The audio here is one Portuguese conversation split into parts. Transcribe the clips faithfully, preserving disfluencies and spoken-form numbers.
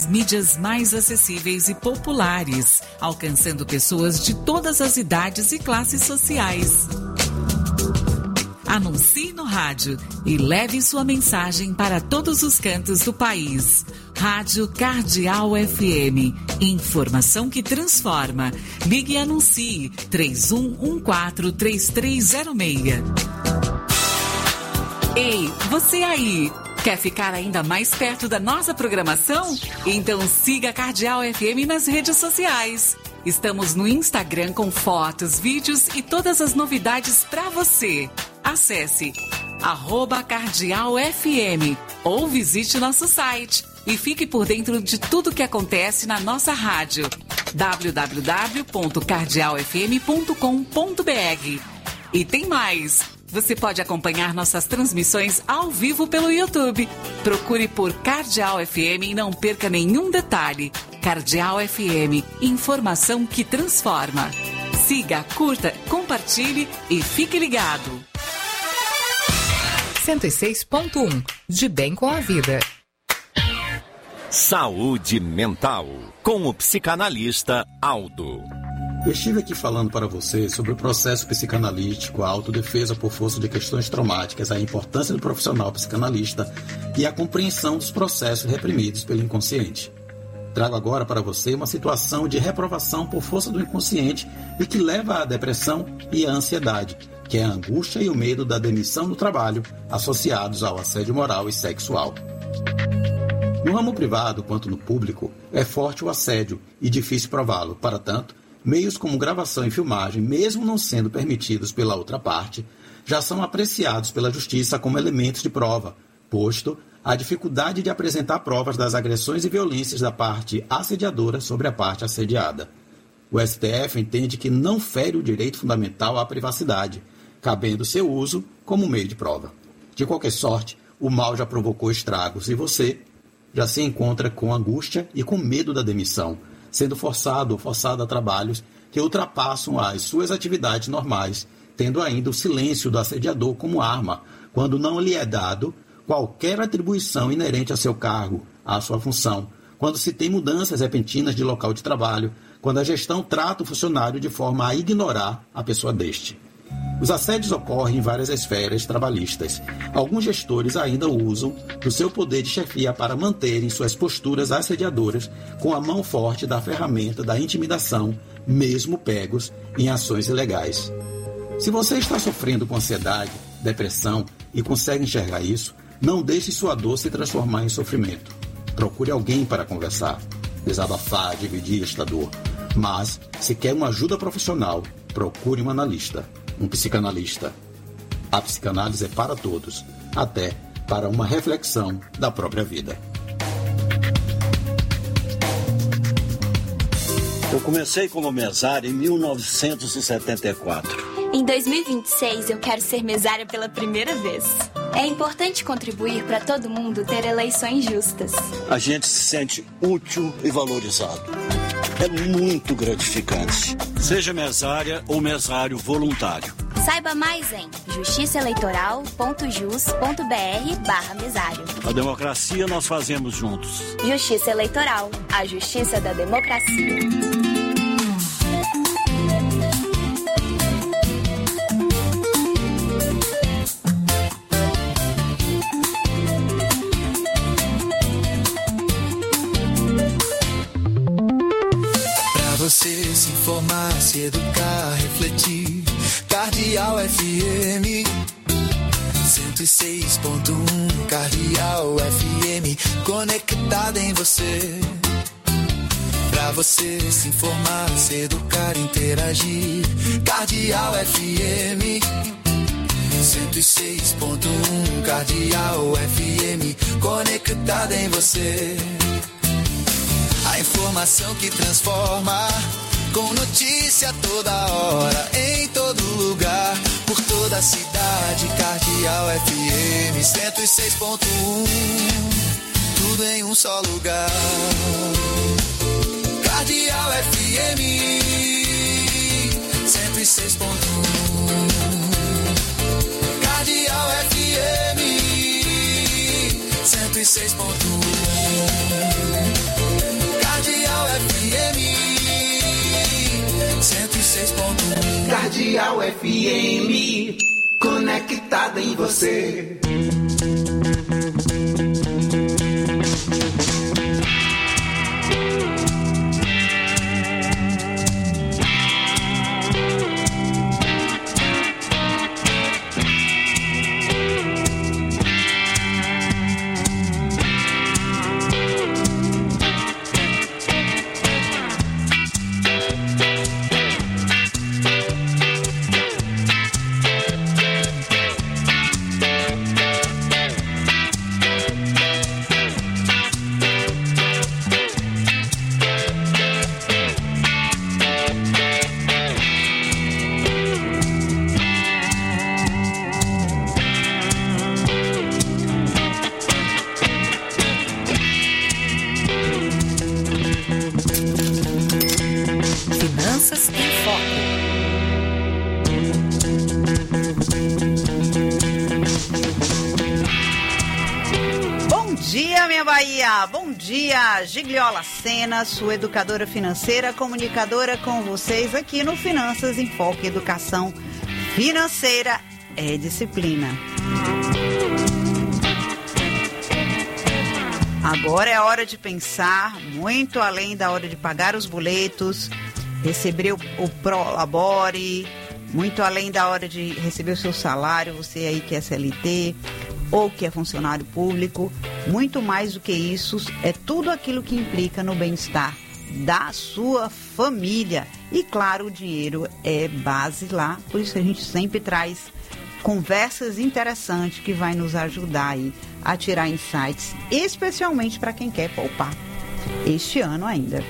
Mídias mais acessíveis e populares, alcançando pessoas de todas as idades e classes sociais. Anuncie no rádio e leve sua mensagem para todos os cantos do país. Rádio Cardeal F M. Informação que transforma. Ligue e anuncie três um um quatro, três três zero seis. Ei, você aí! Quer ficar ainda mais perto da nossa programação? Então siga a Cardeal F M nas redes sociais. Estamos no Instagram com fotos, vídeos e todas as novidades para você. Acesse arroba Cardeal F M ou visite nosso site e fique por dentro de tudo que acontece na nossa rádio. w w w ponto cardeal f m ponto com ponto b r. E tem mais! Você pode acompanhar nossas transmissões ao vivo pelo YouTube. Procure por Cardeal F M e não perca nenhum detalhe. Cardeal F M, informação que transforma. Siga, curta, compartilhe e fique ligado. cento e seis ponto um, de bem com a vida. Saúde mental, com o psicanalista Aldo. Eu estive aqui falando para você sobre o processo psicanalítico, a autodefesa por força de questões traumáticas, a importância do profissional psicanalista e a compreensão dos processos reprimidos pelo inconsciente. Trago agora para você uma situação de reprovação por força do inconsciente e que leva à depressão e à ansiedade, que é a angústia e o medo da demissão do trabalho associados ao assédio moral e sexual. No ramo privado quanto no público, é forte o assédio e difícil prová-lo. Para tanto, meios como gravação e filmagem, mesmo não sendo permitidos pela outra parte, já são apreciados pela justiça como elementos de prova, posto a dificuldade de apresentar provas das agressões e violências da parte assediadora sobre a parte assediada. O S T F entende que não fere o direito fundamental à privacidade, cabendo seu uso como meio de prova. De qualquer sorte, o mal já provocou estragos e você já se encontra com angústia e com medo da demissão, sendo forçado ou forçada a trabalhos que ultrapassam as suas atividades normais, tendo ainda o silêncio do assediador como arma, quando não lhe é dado qualquer atribuição inerente a seu cargo, à sua função, quando se tem mudanças repentinas de local de trabalho, quando a gestão trata o funcionário de forma a ignorar a pessoa deste. Os assédios ocorrem em várias esferas trabalhistas. Alguns gestores ainda usam do seu poder de chefia para manterem suas posturas assediadoras com a mão forte da ferramenta da intimidação, mesmo pegos em ações ilegais. Se você está sofrendo com ansiedade, depressão e consegue enxergar isso, não deixe sua dor se transformar em sofrimento. Procure alguém para conversar, desabafar, dividir esta dor. Mas, se quer uma ajuda profissional, procure um analista. Um psicanalista. A psicanálise é para todos, até para uma reflexão da própria vida. Eu comecei como mesária em mil novecentos e setenta e quatro. Em dois mil e vinte e seis, eu quero ser mesária pela primeira vez. É importante contribuir para todo mundo ter eleições justas. A gente se sente útil e valorizado. É muito gratificante. Seja mesária ou mesário voluntário. Saiba mais em justiçaeleitoral.jus.br barra mesário. A democracia nós fazemos juntos. Justiça Eleitoral, a justiça da democracia. Você se informar, se educar, refletir. Cardeal F M cento e seis ponto um, Cardeal F M, conectada em você. Pra você se informar, se educar, interagir. Cardeal F M cento e seis ponto um, Cardeal F M, conectada em você. A informação que transforma, com notícia toda hora, em todo lugar, por toda a cidade. Cardeal F M cento e seis ponto um, tudo em um só lugar. Cardeal F M cento e seis ponto um, Cardeal F M cento e seis ponto um. Cardeal F M, conectada em você. Bom dia, Gigliola Sena, sua educadora financeira, comunicadora com vocês aqui no Finanças em Foco. Educação financeira é disciplina. Agora é hora de pensar muito além da hora de pagar os boletos, receber o, o Prolabore, muito além da hora de receber o seu salário, você aí que é C L T ou que é funcionário público. Muito mais do que isso, é tudo aquilo que implica no bem-estar da sua família. E claro, o dinheiro é base lá, por isso a gente sempre traz conversas interessantes que vai nos ajudar aí a tirar insights, especialmente para quem quer poupar este ano ainda.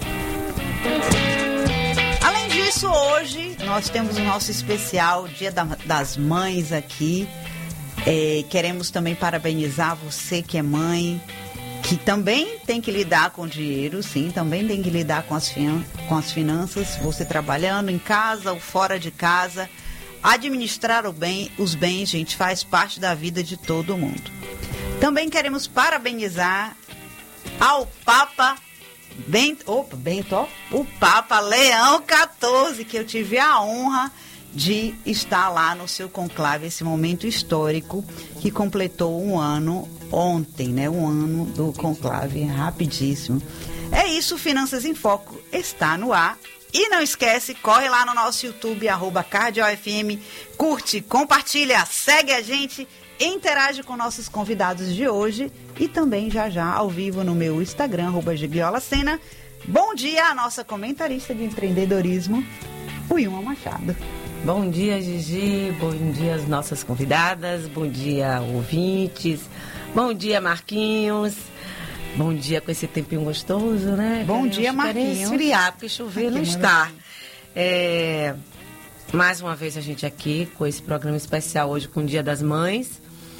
Além disso, hoje nós temos o nosso especial Dia das Mães aqui. É, queremos também parabenizar você que é mãe, que também tem que lidar com dinheiro, sim, também tem que lidar com as, finan- com as finanças, você trabalhando em casa ou fora de casa. Administrar o bem, os bens, gente, faz parte da vida de todo mundo. Também queremos parabenizar ao Papa Bento, opa, Bento, ó, o Papa Leão quatorze, que eu tive a honra de estar lá no seu conclave, esse momento histórico que completou um ano ontem, né? Um ano do conclave, rapidíssimo. É isso, Finanças em Foco está no ar. E não esquece, corre lá no nosso YouTube, arroba Cardeal F M, curte, compartilha, segue a gente, interage com nossos convidados de hoje e também já já ao vivo no meu Instagram, arroba Gigliola Sena. Bom dia à nossa comentarista de empreendedorismo, Wilma Machado. Bom dia, Gigi, bom dia às nossas convidadas, bom dia, ouvintes, bom dia, Marquinhos, bom dia com esse tempinho gostoso, né? Bom Queremos dia, Marquinhos. Esfriar, porque chover aqui não está. É, mais uma vez a gente aqui com esse programa especial hoje com o Dia das Mães,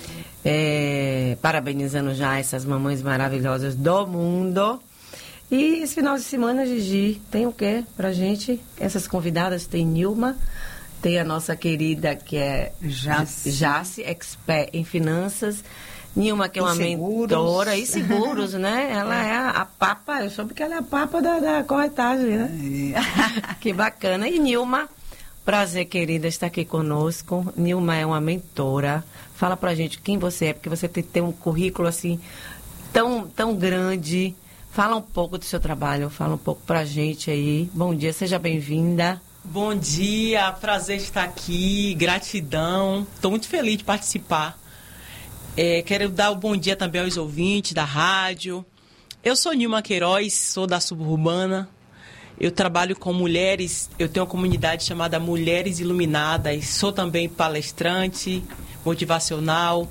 é, parabenizando já essas mamães maravilhosas do mundo. E esse final de semana, Gigi, tem o quê pra gente? Essas convidadas, tem Nilma, tem a nossa querida que é Jace, Jace expert em finanças. Nilma, que é uma mentora e seguros, né? Ela é a, a papa, eu soube que ela é a papa da, da corretagem, né? É. Que bacana. E Nilma, prazer, querida, estar aqui conosco. Nilma é uma mentora. Fala pra gente quem você é, porque você tem, tem um currículo assim tão, tão grande. Fala um pouco do seu trabalho, fala um pouco pra gente aí. Bom dia, seja bem-vinda. Bom dia, prazer estar aqui, gratidão. Estou muito feliz de participar. É, quero dar o um bom dia também aos ouvintes da rádio. Eu sou Nilma Queiroz, sou da Suburbana. Eu trabalho com mulheres, eu tenho uma comunidade chamada Mulheres Iluminadas. Sou também palestrante, motivacional.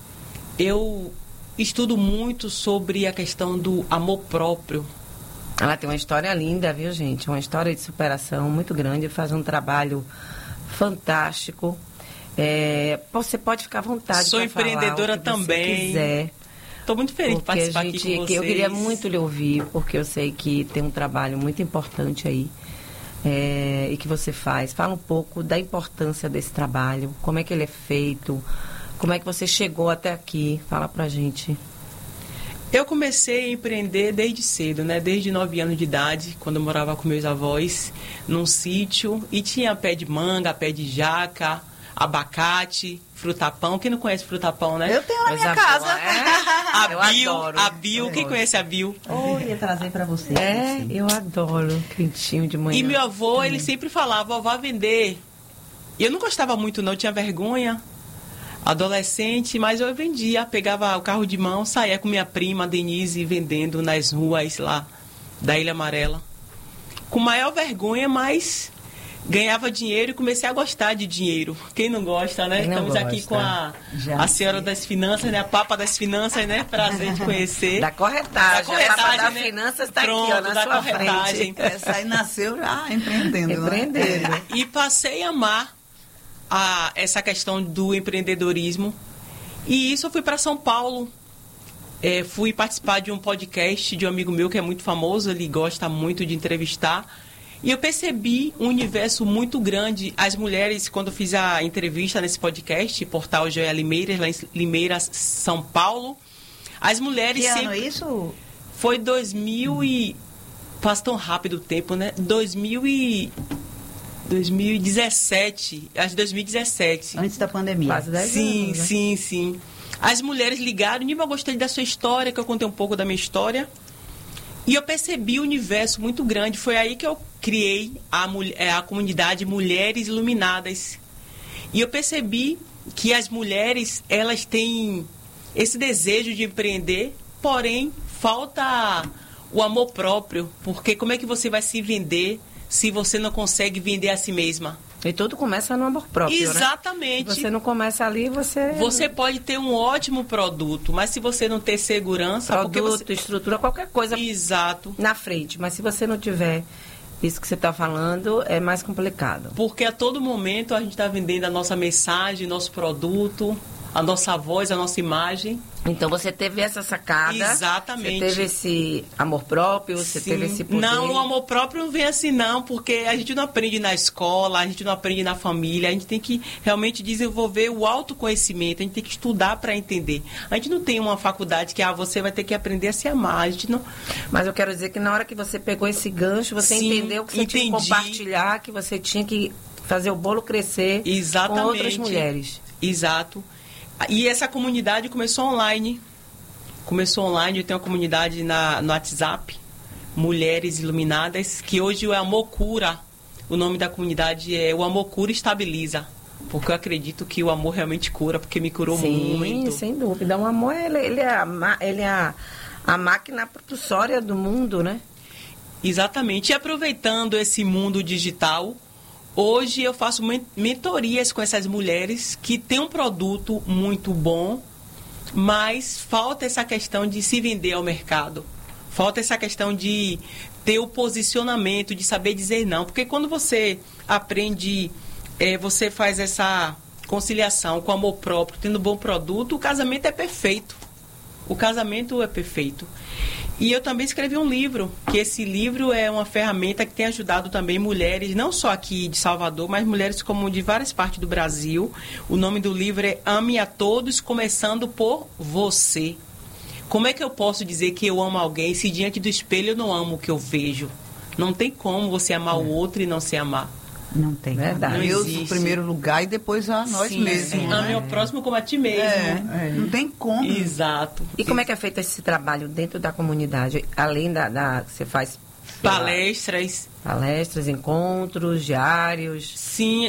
Eu estudo muito sobre a questão do amor próprio. Ela tem uma história linda, viu, gente? Uma história de superação muito grande, faz um trabalho fantástico. É, você pode ficar à vontade. Sou empreendedora falar o que também. Você quiser. Estou muito feliz de participar gente, aqui com vocês. Eu queria muito lhe ouvir, porque eu sei que tem um trabalho muito importante aí é, e que você faz. Fala um pouco da importância desse trabalho, como é que ele é feito, como é que você chegou até aqui. Fala pra gente. Eu comecei a empreender desde cedo, né? Desde nove anos de idade, quando eu morava com meus avós, num sítio. E tinha pé de manga, pé de jaca, abacate, frutapão. Quem não conhece frutapão, né? Eu tenho na Mas minha a casa. boa, é? A Eu Bill, adoro. a Bill. Eu Quem gosto. conhece a Bill? Oh, ia trazer pra você. É, eu adoro quentinho de manhã. E meu avô, ele sempre falava, vá vender. E eu não gostava muito, não. Eu tinha vergonha. Adolescente, mas eu vendia. Pegava o carro de mão, saía com minha prima, Denise, vendendo nas ruas lá da Ilha Amarela. Com maior vergonha, mas ganhava dinheiro e comecei a gostar de dinheiro. Quem não gosta, né? Quem não Estamos gosta? aqui com a, Já a senhora das finanças, né? A papa das finanças, né? Prazer de conhecer. Da corretagem. Da corretagem, a Papa das né? Finanças está aqui, Pronto, ó, na da sua corretagem. frente. Essa aí nasceu já empreendendo. Empreendendo. Né? E passei a amar a, essa questão do empreendedorismo. E isso eu fui para São Paulo. É, fui participar de um podcast de um amigo meu que é muito famoso, ele gosta muito de entrevistar. E eu percebi um universo muito grande. As mulheres, quando eu fiz a entrevista nesse podcast, portal Joia Limeiras, lá em Limeira, São Paulo, as mulheres Que sempre... ano isso? Foi dois mil e... Passa tão rápido o tempo, né? dois mil e... dois mil e dezessete, acho que dois mil e dezessete. Antes da pandemia. Quase dez Sim, anos, né? sim, sim. As mulheres ligaram, Nima, eu gostei da sua história, que eu contei um pouco da minha história. E eu percebi um universo muito grande. Foi aí que eu criei a, a comunidade Mulheres Iluminadas. E eu percebi que as mulheres, elas têm esse desejo de empreender, porém, falta o amor próprio. Porque como é que você vai se vender se você não consegue vender a si mesma? E tudo começa no amor próprio, Exatamente. né? Se você não começa ali, você... Você pode ter um ótimo produto, mas se você não ter segurança... Produto, porque você... estrutura, qualquer coisa Exato. na frente. Mas se você não tiver isso que você está falando, é mais complicado. Porque a todo momento a gente está vendendo a nossa mensagem, nosso produto, a nossa voz, a nossa imagem. Então você teve essa sacada. Exatamente. Você teve esse amor próprio, você Sim. teve esse poder. Não, o amor próprio não vem assim não, porque a gente não aprende na escola, a gente não aprende na família, a gente tem que realmente desenvolver o autoconhecimento, a gente tem que estudar para entender. A gente não tem uma faculdade que ah, você vai ter que aprender a se amar, a gente não... Mas eu quero dizer que na hora que você pegou esse gancho, você Sim, entendeu que você entendi. tinha que compartilhar, que você tinha que fazer o bolo crescer Exatamente. com outras mulheres. Exato. E essa comunidade começou online. Começou online, eu tenho uma comunidade na, no WhatsApp, Mulheres Iluminadas, que hoje é Amor Cura. O nome da comunidade é O Amor Cura Estabiliza. Porque eu acredito que o amor realmente cura, porque me curou Sim, muito. sem dúvida. O amor, ele, ele é, a, ma- ele é a, a máquina propulsória do mundo, né? Exatamente. E aproveitando esse mundo digital, hoje eu faço men- mentorias com essas mulheres que têm um produto muito bom, mas falta essa questão de se vender ao mercado. Falta essa questão de ter o posicionamento, de saber dizer não. Porque quando você aprende, é, você faz essa conciliação com amor próprio, tendo um bom produto, o casamento é perfeito. O casamento é perfeito. E eu também escrevi um livro, que esse livro é uma ferramenta que tem ajudado também mulheres, não só aqui de Salvador, mas mulheres como de várias partes do Brasil. O nome do livro é Ame a Todos, começando por você. Como é que eu posso dizer que eu amo alguém se diante do espelho eu não amo o que eu vejo? Não tem como você amar o outro e não se amar. Não tem. Verdade. Deus existe. em primeiro lugar e depois a nós Sim, mesmos. sim. né? Ame ao próximo como a ti mesmo. É, não tem como. Exato. E como é que é feito esse trabalho dentro da comunidade? Além da... da você faz pela- Palestras. palestras, encontros, diários. Sim,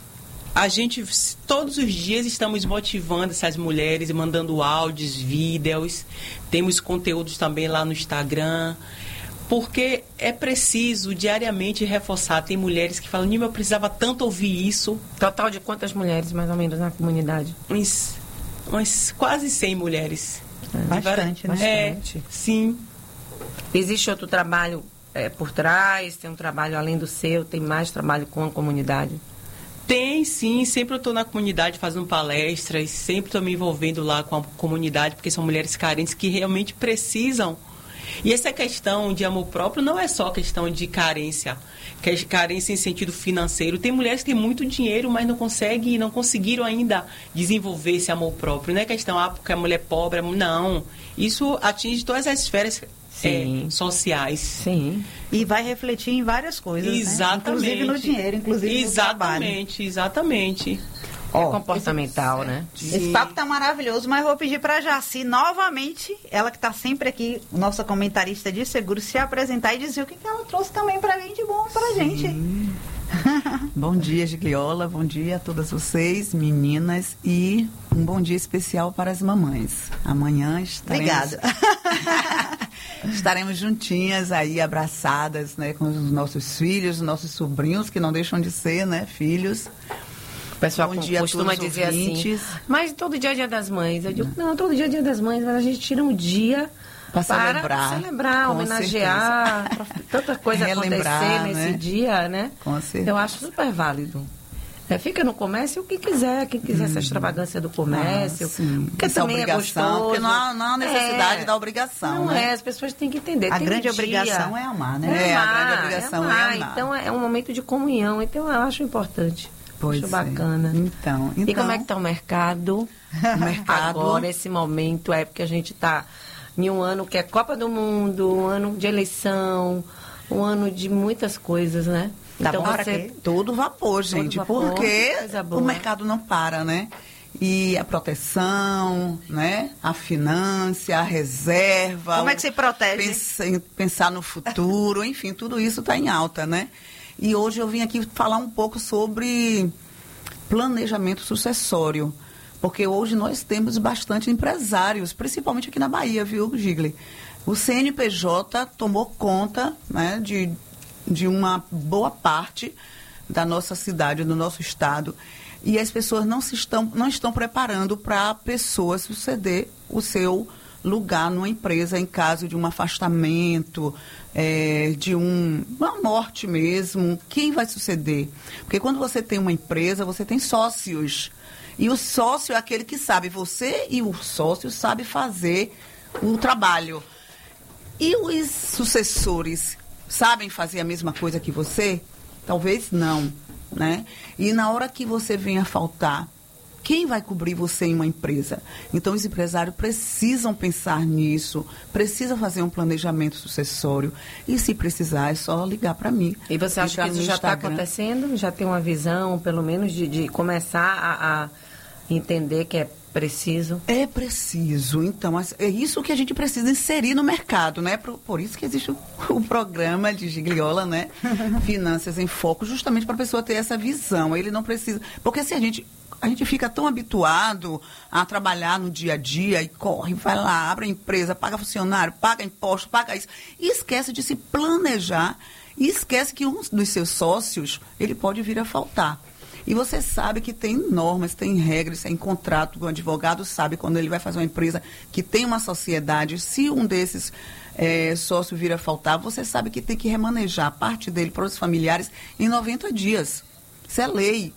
a gente todos os dias estamos motivando essas mulheres, mandando áudios, vídeos. Temos conteúdos também lá no Instagram. Porque é preciso diariamente reforçar. Tem mulheres que falam, Nima, eu precisava tanto ouvir isso. Total de quantas mulheres, mais ou menos, na comunidade? Uns, uns quase cem mulheres. Bastante, né? É, Bastante. sim. Existe outro trabalho é, por trás? Tem um trabalho além do seu? Tem mais trabalho com a comunidade? Tem, sim. Sempre eu estou na comunidade fazendo palestras. Sempre estou me envolvendo lá com a comunidade, porque são mulheres carentes que realmente precisam E essa questão de amor próprio não é só questão de carência, que é carência em sentido financeiro. Tem mulheres que têm muito dinheiro, mas não conseguem, não conseguiram ainda desenvolver esse amor próprio. Não é questão, ah, porque a mulher é pobre. Não. Isso atinge todas as esferas é, sociais. Sim. E vai refletir em várias coisas, exatamente. Né? Inclusive no dinheiro, inclusive exatamente, no trabalho. Exatamente, exatamente. É oh, comportamental, esse, né? Esse papo tá maravilhoso, mas vou pedir para Jaci novamente, ela que tá sempre aqui, nossa comentarista de seguro, se apresentar e dizer o que, que ela trouxe também pra gente, bom pra Sim. gente. Bom dia, Gigliola, bom dia a todas vocês, meninas, e um bom dia especial para as mamães. Amanhã estaremos... Obrigada. Estaremos juntinhas aí, abraçadas, né, com os nossos filhos, os nossos sobrinhos, que não deixam de ser, né, filhos. O pessoal Bom dia costuma dizer ouvintes. assim, mas todo dia é dia das mães. Eu digo, não, todo dia é dia das mães, mas a gente tira um dia pra para celebrar, celebrar homenagear, tanta coisa acontecer nesse né? dia, né? Com certeza. Eu acho super válido. É, fica no comércio o que quiser, quem quiser hum. essa extravagância do comércio, ah, porque essa também obrigação, é gostoso. Porque não há, não há necessidade é, da obrigação, não né? é, as pessoas têm que entender. A Tem grande um obrigação dia, é amar, né? É, é amar, a grande obrigação é amar. é amar. Então é um momento de comunhão, então eu acho importante. Pois acho bacana. É. Então, então, e como é que está o mercado? O mercado. Agora, esse momento, é porque a gente está em um ano que é Copa do Mundo, um ano de eleição, um ano de muitas coisas, né? Tá então bom, você... Todo vapor, gente, todo vapor, porque o mercado não para, né? E a proteção, né? A finança, a reserva. Como é que se protege? Pensar, pensar no futuro, enfim, tudo isso está em alta, né? E hoje eu vim aqui falar um pouco sobre planejamento sucessório, porque hoje nós temos bastante empresários, principalmente aqui na Bahia, viu, Gigli? O C N P J tomou conta, né, de, de uma boa parte da nossa cidade, do nosso estado, e as pessoas não, se estão, não estão preparando para a pessoa suceder o seu lugar numa empresa em caso de um afastamento, é, de um, uma morte mesmo. Quem vai suceder? Porque quando você tem uma empresa, você tem sócios. E o sócio é aquele que sabe, você e o sócio sabe fazer o trabalho. E os sucessores sabem fazer a mesma coisa que você? Talvez não, né? E na hora que você vem a faltar, quem vai cobrir você em uma empresa? Então, os empresários precisam pensar nisso, precisam fazer um planejamento sucessório. E, se precisar, é só ligar para mim. E você acha que isso já está acontecendo? Já tem uma visão, pelo menos, de, de começar a, a entender que é preciso? É preciso. Então, é isso que a gente precisa inserir no mercado, né? Por, por isso que existe o, o programa de Gigliola, né? Finanças em Foco, justamente para a pessoa ter essa visão. Ele não precisa... Porque se a gente... A gente fica tão habituado a trabalhar no dia a dia e corre, vai lá, abre a empresa, paga funcionário, paga imposto, paga isso. E esquece de se planejar e esquece que um dos seus sócios, ele pode vir a faltar. E você sabe que tem normas, tem regras, tem contrato. O advogado sabe quando ele vai fazer uma empresa que tem uma sociedade, se um desses é, sócios vir a faltar, você sabe que tem que remanejar a parte dele para os familiares em noventa dias. Isso é lei.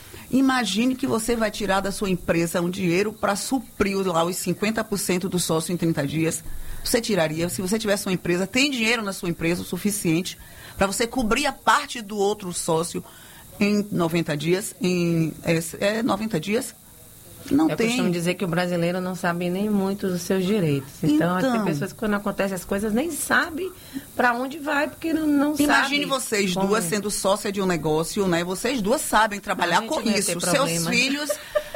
Imagine que você vai tirar da sua empresa um dinheiro para suprir lá os cinquenta por cento do sócio em trinta dias. Você tiraria, se você tivesse uma empresa, tem dinheiro na sua empresa o suficiente para você cobrir a parte do outro sócio em noventa dias? Em é, é, noventa dias? Não Eu tem. costumo dizer que o brasileiro não sabe nem muito dos seus direitos. Então, então tem pessoas que quando acontecem as coisas nem sabem para onde vai, porque não, não sabe. Imagine vocês como... duas sendo sócia de um negócio, né? Vocês duas sabem trabalhar com isso. Seus filhos,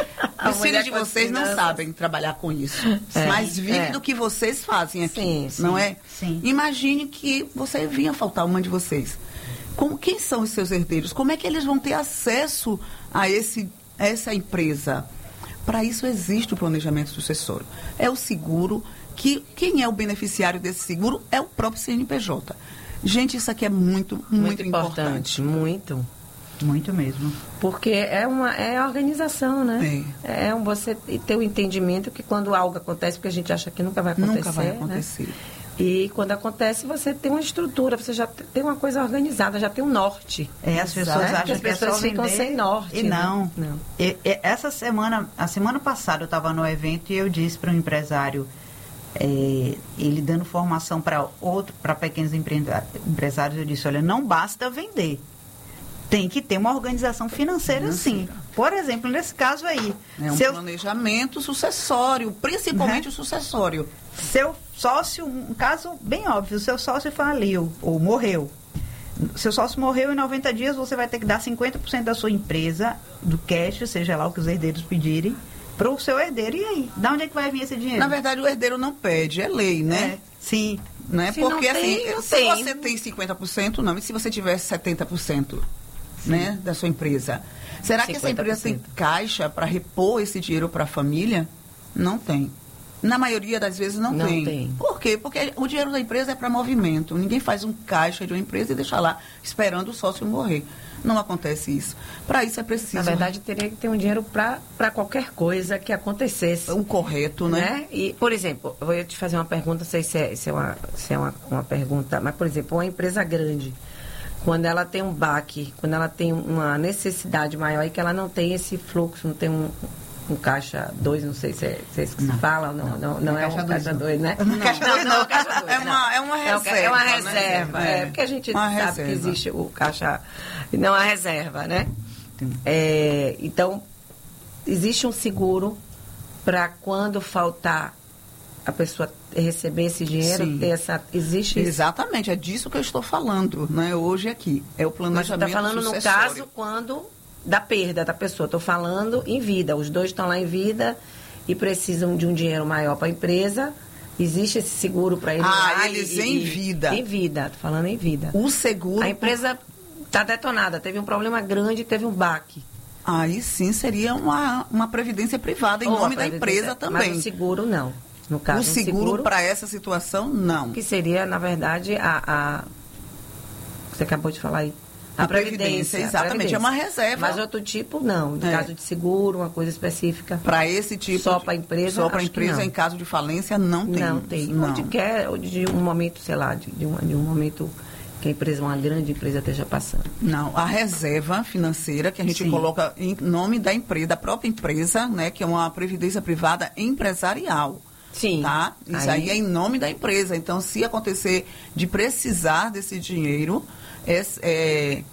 os filhos de vocês não sabem trabalhar com isso. É, mas vivem é. do que vocês fazem aqui, sim, sim, não é? Sim. Imagine que você vinha faltar uma de vocês. Como, quem são os seus herdeiros? Como é que eles vão ter acesso a, esse, a essa empresa? Para isso existe o planejamento sucessório. É o seguro, que quem é o beneficiário desse seguro é o próprio C N P J. Gente, isso aqui é muito, muito, muito importante. importante. Muito. Muito mesmo. Porque é uma é a organização, né? É. é um, você ter o entendimento que quando algo acontece, porque a gente acha que nunca vai acontecer. Nunca vai acontecer. Né? E quando acontece, você tem uma estrutura, você já tem uma coisa organizada, já tem um norte. É, as pessoas né? acham que as que pessoas é só ficam vender, sem norte. E não. Né? não. E, e, essa semana, a semana passada eu estava no evento e eu disse para um empresário, é, ele dando formação para outro, para pequenos empresários, eu disse, olha, não basta vender. Tem que ter uma organização financeira, financeira. sim. Por exemplo, nesse caso aí. É um seu... planejamento sucessório, principalmente uhum. o sucessório. Seu sócio, um caso bem óbvio, seu sócio faliu ou morreu. Seu sócio morreu, em noventa dias você vai ter que dar cinquenta por cento da sua empresa, do cash, seja lá o que os herdeiros pedirem, para o seu herdeiro. E aí? Da onde é que vai vir esse dinheiro? Na verdade, o herdeiro não pede, é lei, né? É, sim. Né? Se Porque não tem, assim, não se tem. você tem cinquenta por cento, não. E se você tivesse setenta por cento né, da sua empresa? Será que essa empresa tem caixa para repor esse dinheiro para a família? Não tem. Na maioria das vezes não, não tem. tem. Por quê? Porque o dinheiro da empresa é para movimento. Ninguém faz um caixa de uma empresa e deixa lá esperando o sócio morrer. Não acontece isso. Para isso é preciso... Na verdade, teria que ter um dinheiro para qualquer coisa que acontecesse. O correto, né? né? E, por exemplo, eu vou te fazer uma pergunta, não sei se é, se é, uma, se é uma, uma pergunta, mas, por exemplo, uma empresa grande, quando ela tem um baque, quando ela tem uma necessidade maior e que ela não tem esse fluxo, não tem um, um caixa dois, não sei se é, se é isso que não. se fala, não, não, não, não é um caixa dois, né? Não, caixa dois, não, não, caixa dois, é, uma, é uma reserva. É uma reserva, né? é, porque a gente uma sabe reserva. que existe o caixa, não a reserva, né? É, então, existe um seguro para quando faltar a pessoa receber esse dinheiro, ter essa, existe isso? Exatamente, é disso que eu estou falando, né, hoje aqui. É o planejamento sucessório. Mas você está falando no caso quando da perda da pessoa. Estou falando em vida. Os dois estão lá em vida e precisam de um dinheiro maior para a empresa. Existe esse seguro para eles? Ah, lá eles e, em e, vida. Em vida, estou falando em vida. O seguro... A empresa está detonada, teve um problema grande, teve um baque. Aí sim seria uma, uma previdência privada em Ou nome da empresa também. Mas o seguro não. No caso, o seguro, seguro para essa situação, não. Que seria, na verdade, a... a você acabou de falar aí. A, a previdência, previdência. Exatamente, a previdência. É uma reserva. Mas outro tipo, não. No é. caso de seguro, uma coisa específica. Para esse tipo... Só para a empresa, Só para a empresa, em caso de falência, não tem. Não tem. Não. Ou de, quer, ou de um momento, sei lá, de, de, um, de um momento... que a empresa, uma grande empresa esteja passando. Não, a reserva financeira que a gente Sim. coloca em nome da empresa, da própria empresa, né, que é uma previdência privada empresarial. Sim. Tá? Isso aí, aí é em nome da empresa. Então, se acontecer de precisar desse dinheiro, é, é,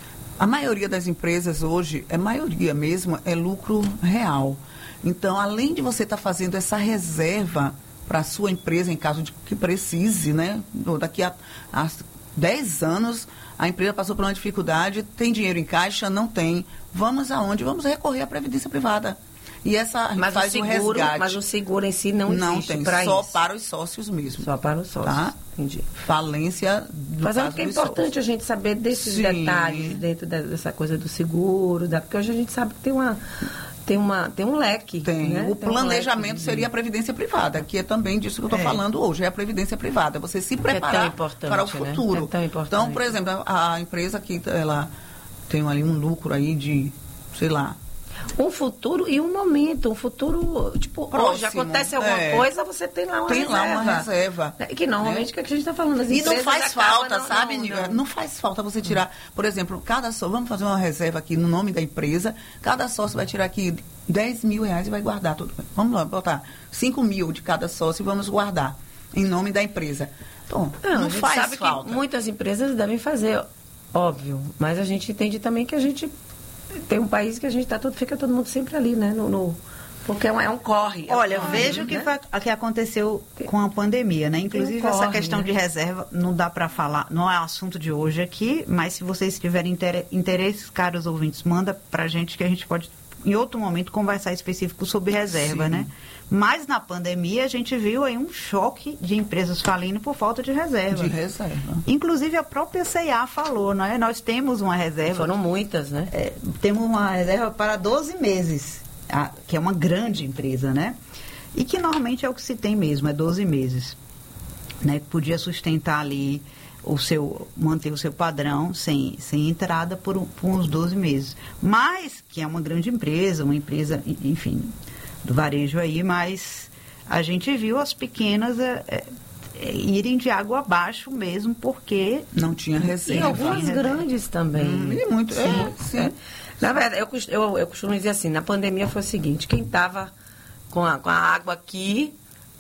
a maioria das empresas hoje, é maioria mesmo, é lucro real. Então, além de você estar tá fazendo essa reserva para a sua empresa, em caso de que precise, né, daqui a, a dez anos, a empresa passou por uma dificuldade, tem dinheiro em caixa? Não tem. Vamos aonde? Vamos recorrer à previdência privada. E essa mas faz o seguro, um resgate. Mas o seguro em si não, não existe tem, para só isso. para os sócios mesmo. Só para os sócios. Tá? Entendi. Falência do Mas caso é que é dos importante sócios. a gente saber desses Sim. detalhes dentro dessa coisa do seguro, da, porque hoje a gente sabe que tem uma tem uma tem um leque. Tem. Né? O tem planejamento um leque. seria a previdência privada, que é também disso que eu estou é. falando hoje, é a previdência privada. Você se preparar é para o futuro. Né? É tão importante. Então, por exemplo, a empresa que ela tem ali um lucro aí de, sei lá, um futuro e um momento, um futuro, tipo, próximo, hoje acontece alguma é. coisa, você tem lá uma tem reserva. Tem lá uma reserva. É, que normalmente é. que a gente está falando, as e não faz falta, não, sabe, não, não. não. não faz falta você tirar, por exemplo, cada sócio, vamos fazer uma reserva aqui no nome da empresa, cada sócio vai tirar aqui dez mil reais e vai guardar tudo. Vamos lá, botar cinco mil de cada sócio e vamos guardar em nome da empresa. Então, não, não a gente faz sabe falta. Que muitas empresas devem fazer, óbvio, mas a gente entende também que a gente tem um país que a gente tá todo, fica todo mundo sempre ali, né? No, no porque é um, é um corre. É Olha, um corre, veja o que, né? que aconteceu com a pandemia, né? Inclusive, um corre, essa questão né? de reserva não dá para falar, não é assunto de hoje aqui, mas se vocês tiverem interesse, caros ouvintes, manda pra gente que a gente pode, em outro momento, conversar específico sobre reserva, Sim. né? Mas na pandemia a gente viu aí um choque de empresas falindo por falta de reserva. De reserva. Inclusive a própria C e A falou, né? Nós temos uma reserva. Foram muitas, né? É, temos uma reserva para doze meses, a, que é uma grande empresa, né? E que normalmente é o que se tem mesmo, é doze meses. Né? Podia sustentar ali o seu, manter o seu padrão sem, sem entrada por, por uns doze meses. Mas, que é uma grande empresa, uma empresa, enfim, do varejo aí, mas a gente viu as pequenas é, é, irem de água abaixo mesmo, porque não tinha reserva. E algumas grandes também. Hum, e muito, sim, é, sim. É. Na verdade, eu, eu, eu costumo dizer assim, na pandemia foi o seguinte, quem estava com a, com a água aqui,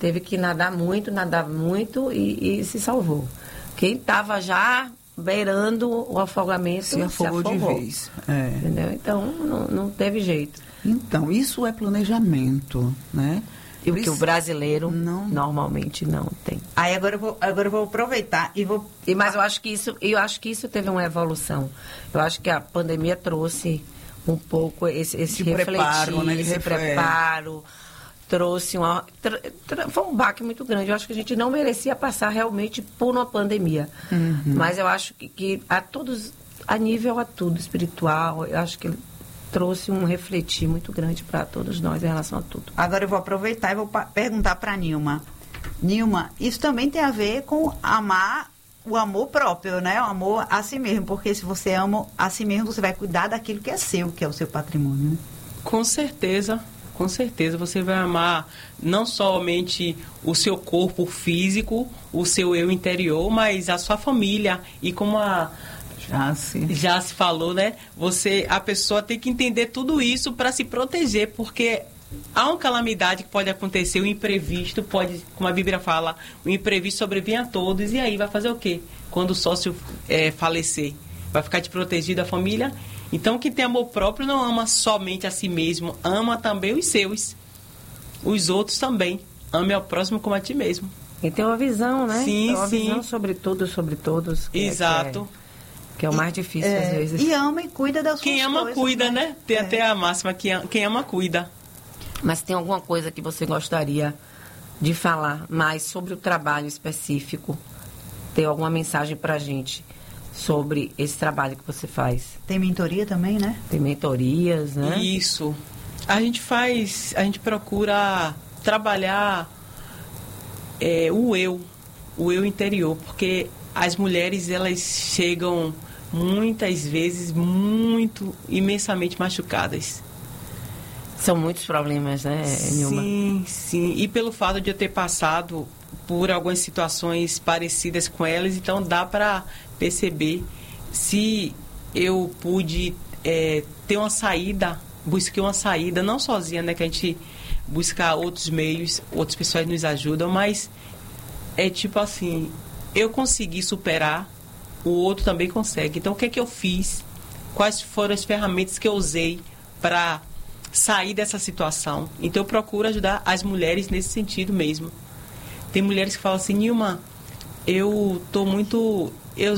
teve que nadar muito, nadar muito e, e se salvou. Quem estava já beirando o afogamento se afogou, se afogou. de vez. É. Entendeu? Então, não, não teve jeito. Então, isso é planejamento, né? E o que o brasileiro não. normalmente não tem. Aí agora eu vou, agora eu vou aproveitar e vou. E, mas eu acho que isso, eu acho que isso teve uma evolução. Eu acho que a pandemia trouxe um pouco esse, esse refletir, preparo, né? esse preparo, trouxe uma. Tra, tra, foi um baque muito grande. Eu acho que a gente não merecia passar realmente por uma pandemia. Uhum. Mas eu acho que, que a todos, a nível a tudo, espiritual, eu acho que ele trouxe um refletir muito grande para todos nós em relação a tudo. Agora eu vou aproveitar e vou perguntar para a Nilma. Nilma, isso também tem a ver com amar o amor próprio, né? O amor a si mesmo, porque se você ama a si mesmo, você vai cuidar daquilo que é seu, que é o seu patrimônio, né? Com certeza, com certeza. Você vai amar não somente o seu corpo físico, o seu eu interior, mas a sua família. E como a Já se... Já se falou, né? Você, a pessoa tem que entender tudo isso para se proteger, porque há uma calamidade que pode acontecer, o imprevisto pode, como a Bíblia fala, o imprevisto sobrevive a todos, e aí vai fazer o quê? Quando o sócio é, falecer, vai ficar desprotegido a família? Então, quem tem amor próprio não ama somente a si mesmo, ama também os seus, os outros também. Ame ao próximo como a ti mesmo. E tem uma visão, né? Sim, tem uma sim. visão sobre tudo, sobre todos. Exato. É, que é... Que é o mais difícil, é, às vezes. E ama e cuida das Quem suas ama, coisas, cuida, né? né? Tem é. até a máxima, que quem ama, cuida. Mas tem alguma coisa que você gostaria de falar mais sobre o trabalho específico? Tem alguma mensagem pra gente sobre esse trabalho que você faz? Tem mentoria também, né? Tem mentorias, né? Isso. A gente faz, a gente procura trabalhar é, o eu, o eu interior, porque as mulheres, elas chegam muitas vezes muito, imensamente machucadas. São muitos problemas, né, Nilma? Sim, sim. E pelo fato de eu ter passado por algumas situações parecidas com elas, então dá para perceber se eu pude é, ter uma saída, busquei uma saída, não sozinha, né, que a gente busca outros meios, outras pessoas nos ajudam, mas é tipo assim, eu consegui superar, o outro também consegue. Então, o que é que eu fiz? Quais foram as ferramentas que eu usei para sair dessa situação? Então, eu procuro ajudar as mulheres nesse sentido mesmo. Tem mulheres que falam assim, Nilma, eu tô muito... Eu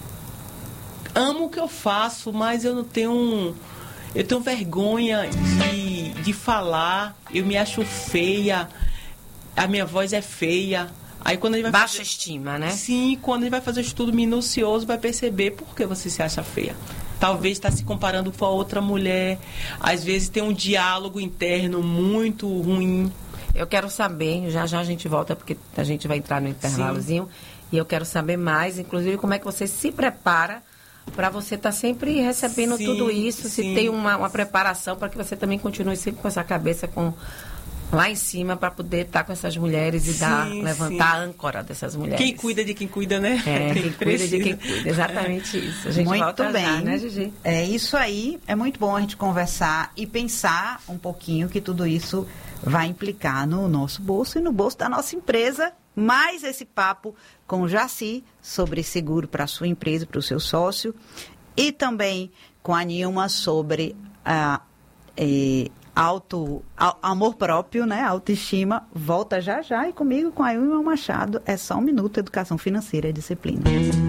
amo o que eu faço, mas eu não tenho... Eu tenho vergonha de, de falar, eu me acho feia, a minha voz é feia. Aí quando a gente vai Baixa fazer... estima, né? Sim, quando a gente vai fazer um estudo minucioso, vai perceber por que você se acha feia. Talvez está se comparando com a outra mulher. Às vezes tem um diálogo interno muito ruim. Eu quero saber, já já a gente volta, porque a gente vai entrar no intervalozinho. Sim. E eu quero saber mais, inclusive, como é que você se prepara para você estar tá sempre recebendo sim, tudo isso. Sim. Se tem uma, uma preparação para que você também continue sempre com essa cabeça com... lá em cima para poder estar com essas mulheres e sim, dar, levantar sim. a âncora dessas mulheres. Quem cuida de quem cuida, né? É, quem, quem cuida de quem cuida, exatamente isso. A gente muito volta bem, já, né, Gigi? É isso aí, é muito bom a gente conversar e pensar um pouquinho que tudo isso vai implicar no nosso bolso e no bolso da nossa empresa. Mais esse papo com o Jaci sobre seguro para a sua empresa, para o seu sócio, e também com a Nilma sobre a... Eh, Auto, amor próprio, né? Autoestima. Volta já já e comigo com a Ilma Machado. É só um minuto, educação financeira e disciplina.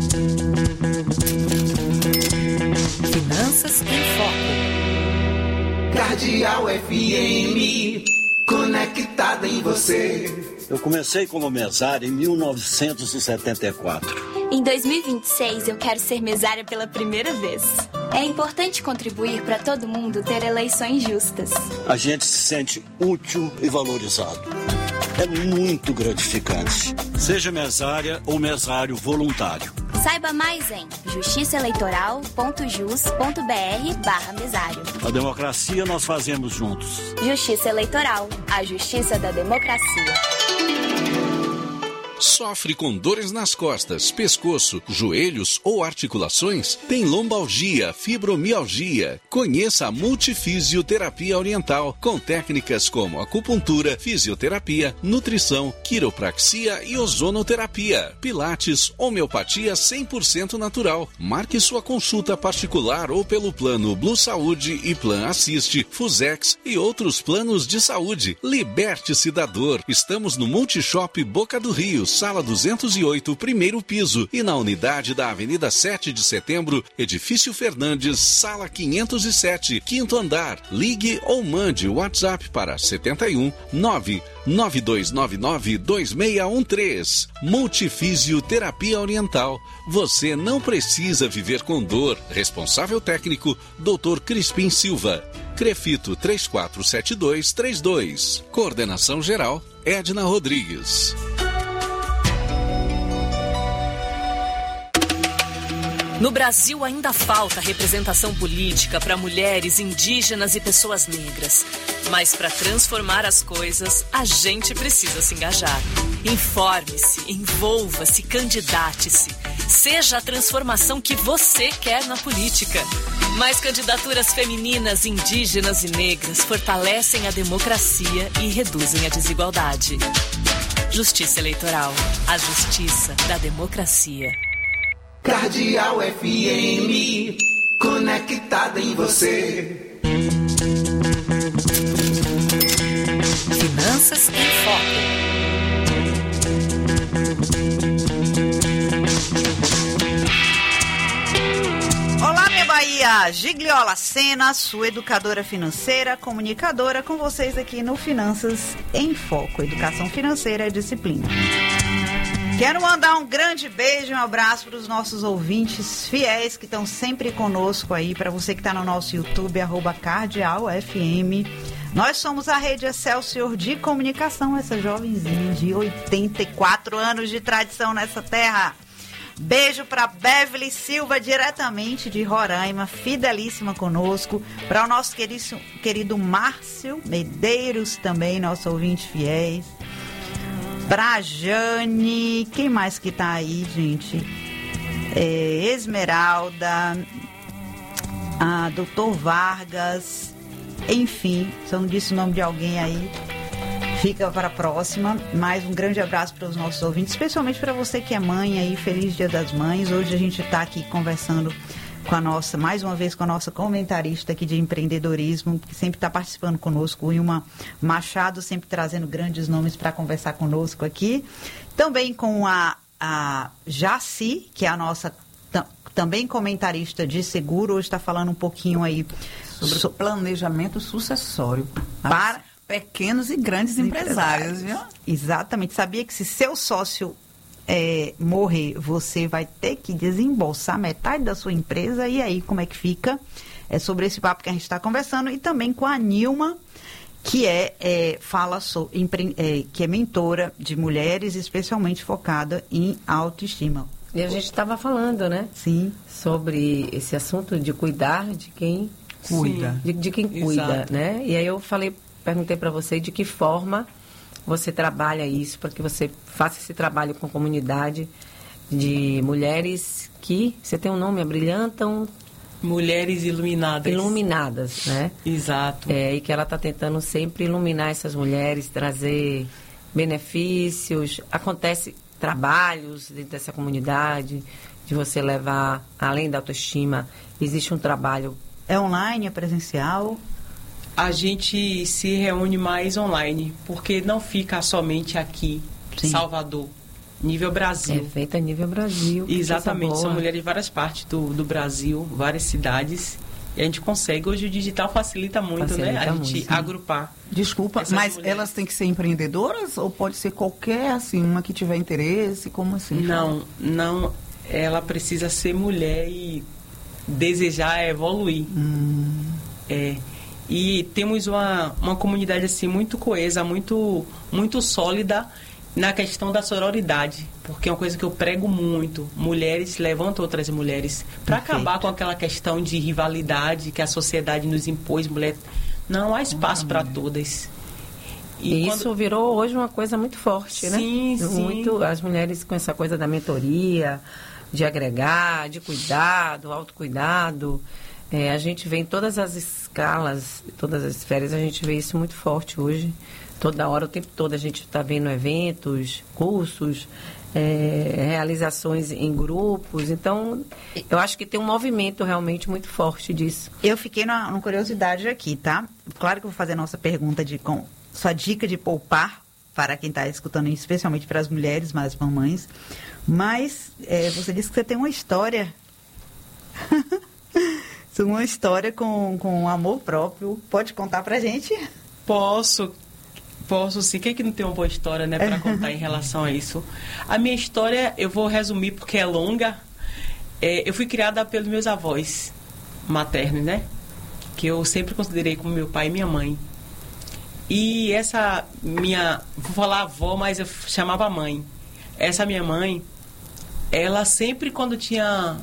Finanças em Foco. Cardeal F M, conectada em você. Eu comecei como mesário em mil novecentos e setenta e quatro. Em dois mil e vinte e seis, eu quero ser mesária pela primeira vez. É importante contribuir para todo mundo ter eleições justas. A gente se sente útil e valorizado. É muito gratificante. Seja mesária ou mesário voluntário. Saiba mais em justiçaeleitoral ponto jus ponto br barra mesário. A democracia nós fazemos juntos. Justiça Eleitoral, a justiça da democracia. Sofre com dores nas costas, pescoço, joelhos ou articulações? Tem lombalgia, fibromialgia? Conheça a Multifisioterapia Oriental, com técnicas como acupuntura, fisioterapia, nutrição, quiropraxia e ozonoterapia, pilates, homeopatia cem por cento natural. Marque sua consulta particular ou pelo plano Blue Saúde e Plan Assiste, Fusex e outros planos de saúde. Liberte-se da dor. Estamos no Multishop Boca do Rio, Sala duzentos e oito, primeiro piso, e na unidade da Avenida sete de Setembro, Edifício Fernandes, Sala quinhentos e sete, quinto andar. Ligue ou mande o WhatsApp para setenta e um, nove nove dois nove nove, dois seis um três. Multifisioterapia Oriental. Você não precisa viver com dor. Responsável técnico, doutor Crispim Silva. Crefito três quatro sete dois três dois. Coordenação geral, Edna Rodrigues. No Brasil ainda falta representação política para mulheres, indígenas e pessoas negras. Mas para transformar as coisas, a gente precisa se engajar. Informe-se, envolva-se, candidate-se. Seja a transformação que você quer na política. Mais candidaturas femininas, indígenas e negras fortalecem a democracia e reduzem a desigualdade. Justiça Eleitoral. A justiça da democracia. Cardeal F M, conectada em você. Finanças em Foco. Olá, minha Bahia! Gigliola Sena, sua educadora financeira, comunicadora, com vocês aqui no Finanças em Foco. Educação financeira é disciplina. Quero mandar um grande beijo, um abraço para os nossos ouvintes fiéis que estão sempre conosco aí, para você que está no nosso YouTube, arroba Cardeal F M. Nós somos a Rede Excelsior de Comunicação, essa jovenzinha de oitenta e quatro anos de tradição nessa terra. Beijo para Beverly Silva, diretamente de Roraima, fidelíssima conosco. Para o nosso querido, querido Márcio Medeiros, também nosso ouvinte fiéis. Pra Jane, quem mais que tá aí, gente? É, Esmeralda, a doutor Vargas, enfim, se eu não disse o nome de alguém aí, fica para a próxima. Mais um grande abraço para os nossos ouvintes, especialmente para você que é mãe aí, feliz Dia das Mães. Hoje a gente tá aqui conversando com a nossa, mais uma vez com a nossa comentarista aqui de empreendedorismo, que sempre está participando conosco, Ilma Machado, sempre trazendo grandes nomes para conversar conosco aqui. Também com a, a Jaci, que é a nossa tam, também comentarista de seguro, hoje está falando um pouquinho aí sobre so, planejamento sucessório para pequenos e grandes empresários, viu? Exatamente. Sabia que se seu sócio É, morrer, você vai ter que desembolsar metade da sua empresa, e aí como é que fica? É sobre esse papo que a gente está conversando, e também com a Nilma, que é, é fala so, empre, é, que é mentora de mulheres, especialmente focada em autoestima. E a gente estava falando, né? Sim. Sobre esse assunto de cuidar de quem cuida, de, de quem cuida, Exato. Né? E aí eu falei, perguntei para você de que forma você trabalha isso, para que você faça esse trabalho com a comunidade de mulheres que, você tem um nome, abrilhantam... Mulheres iluminadas. Iluminadas, né? Exato. É, e que ela está tentando sempre iluminar essas mulheres, trazer benefícios. Acontece trabalhos dentro dessa comunidade, de você levar, além da autoestima, existe um trabalho... É online, é presencial? A gente se reúne mais online, porque não fica somente aqui, Sim. Salvador, nível Brasil. É feita a nível Brasil. Exatamente, são mulheres de várias partes do, do Brasil, várias cidades, e a gente consegue, hoje o digital facilita muito, facilita né? A gente muito, agrupar. Desculpa, mas mulheres. Elas têm que ser empreendedoras ou pode ser qualquer, assim, uma que tiver interesse, como assim? Não, não, ela precisa ser mulher e desejar evoluir. Hum. É... E temos uma, uma comunidade assim muito coesa, muito, muito sólida na questão da sororidade, porque é uma coisa que eu prego muito. Mulheres levantam outras mulheres para acabar com aquela questão de rivalidade que a sociedade nos impôs. Mulher, não há espaço para todas. E, e quando... isso virou hoje uma coisa muito forte, né? Sim, sim. Muito, as mulheres com essa coisa da mentoria, de agregar, de cuidado, autocuidado. É, a gente vê em todas as escalas, todas as esferas, a gente vê isso muito forte hoje. Toda hora, o tempo todo, a gente está vendo eventos, cursos, é, realizações em grupos. Então, eu acho que tem um movimento realmente muito forte disso. Eu fiquei numa, numa curiosidade aqui, tá? Claro que eu vou fazer a nossa pergunta de com sua dica de poupar para quem está escutando, especialmente para as mulheres, mas as mamães. Mas é, você disse que você tem uma história... uma história com, com amor próprio. Pode contar pra gente? Posso, posso sim. Quem é que não tem uma boa história, né, para contar em relação a isso? A minha história, eu vou resumir porque é longa. É, eu fui criada pelos meus avós maternos, né? Que eu sempre considerei como meu pai e minha mãe. E essa minha, vou falar avó, mas eu chamava mãe. Essa minha mãe, ela sempre quando tinha...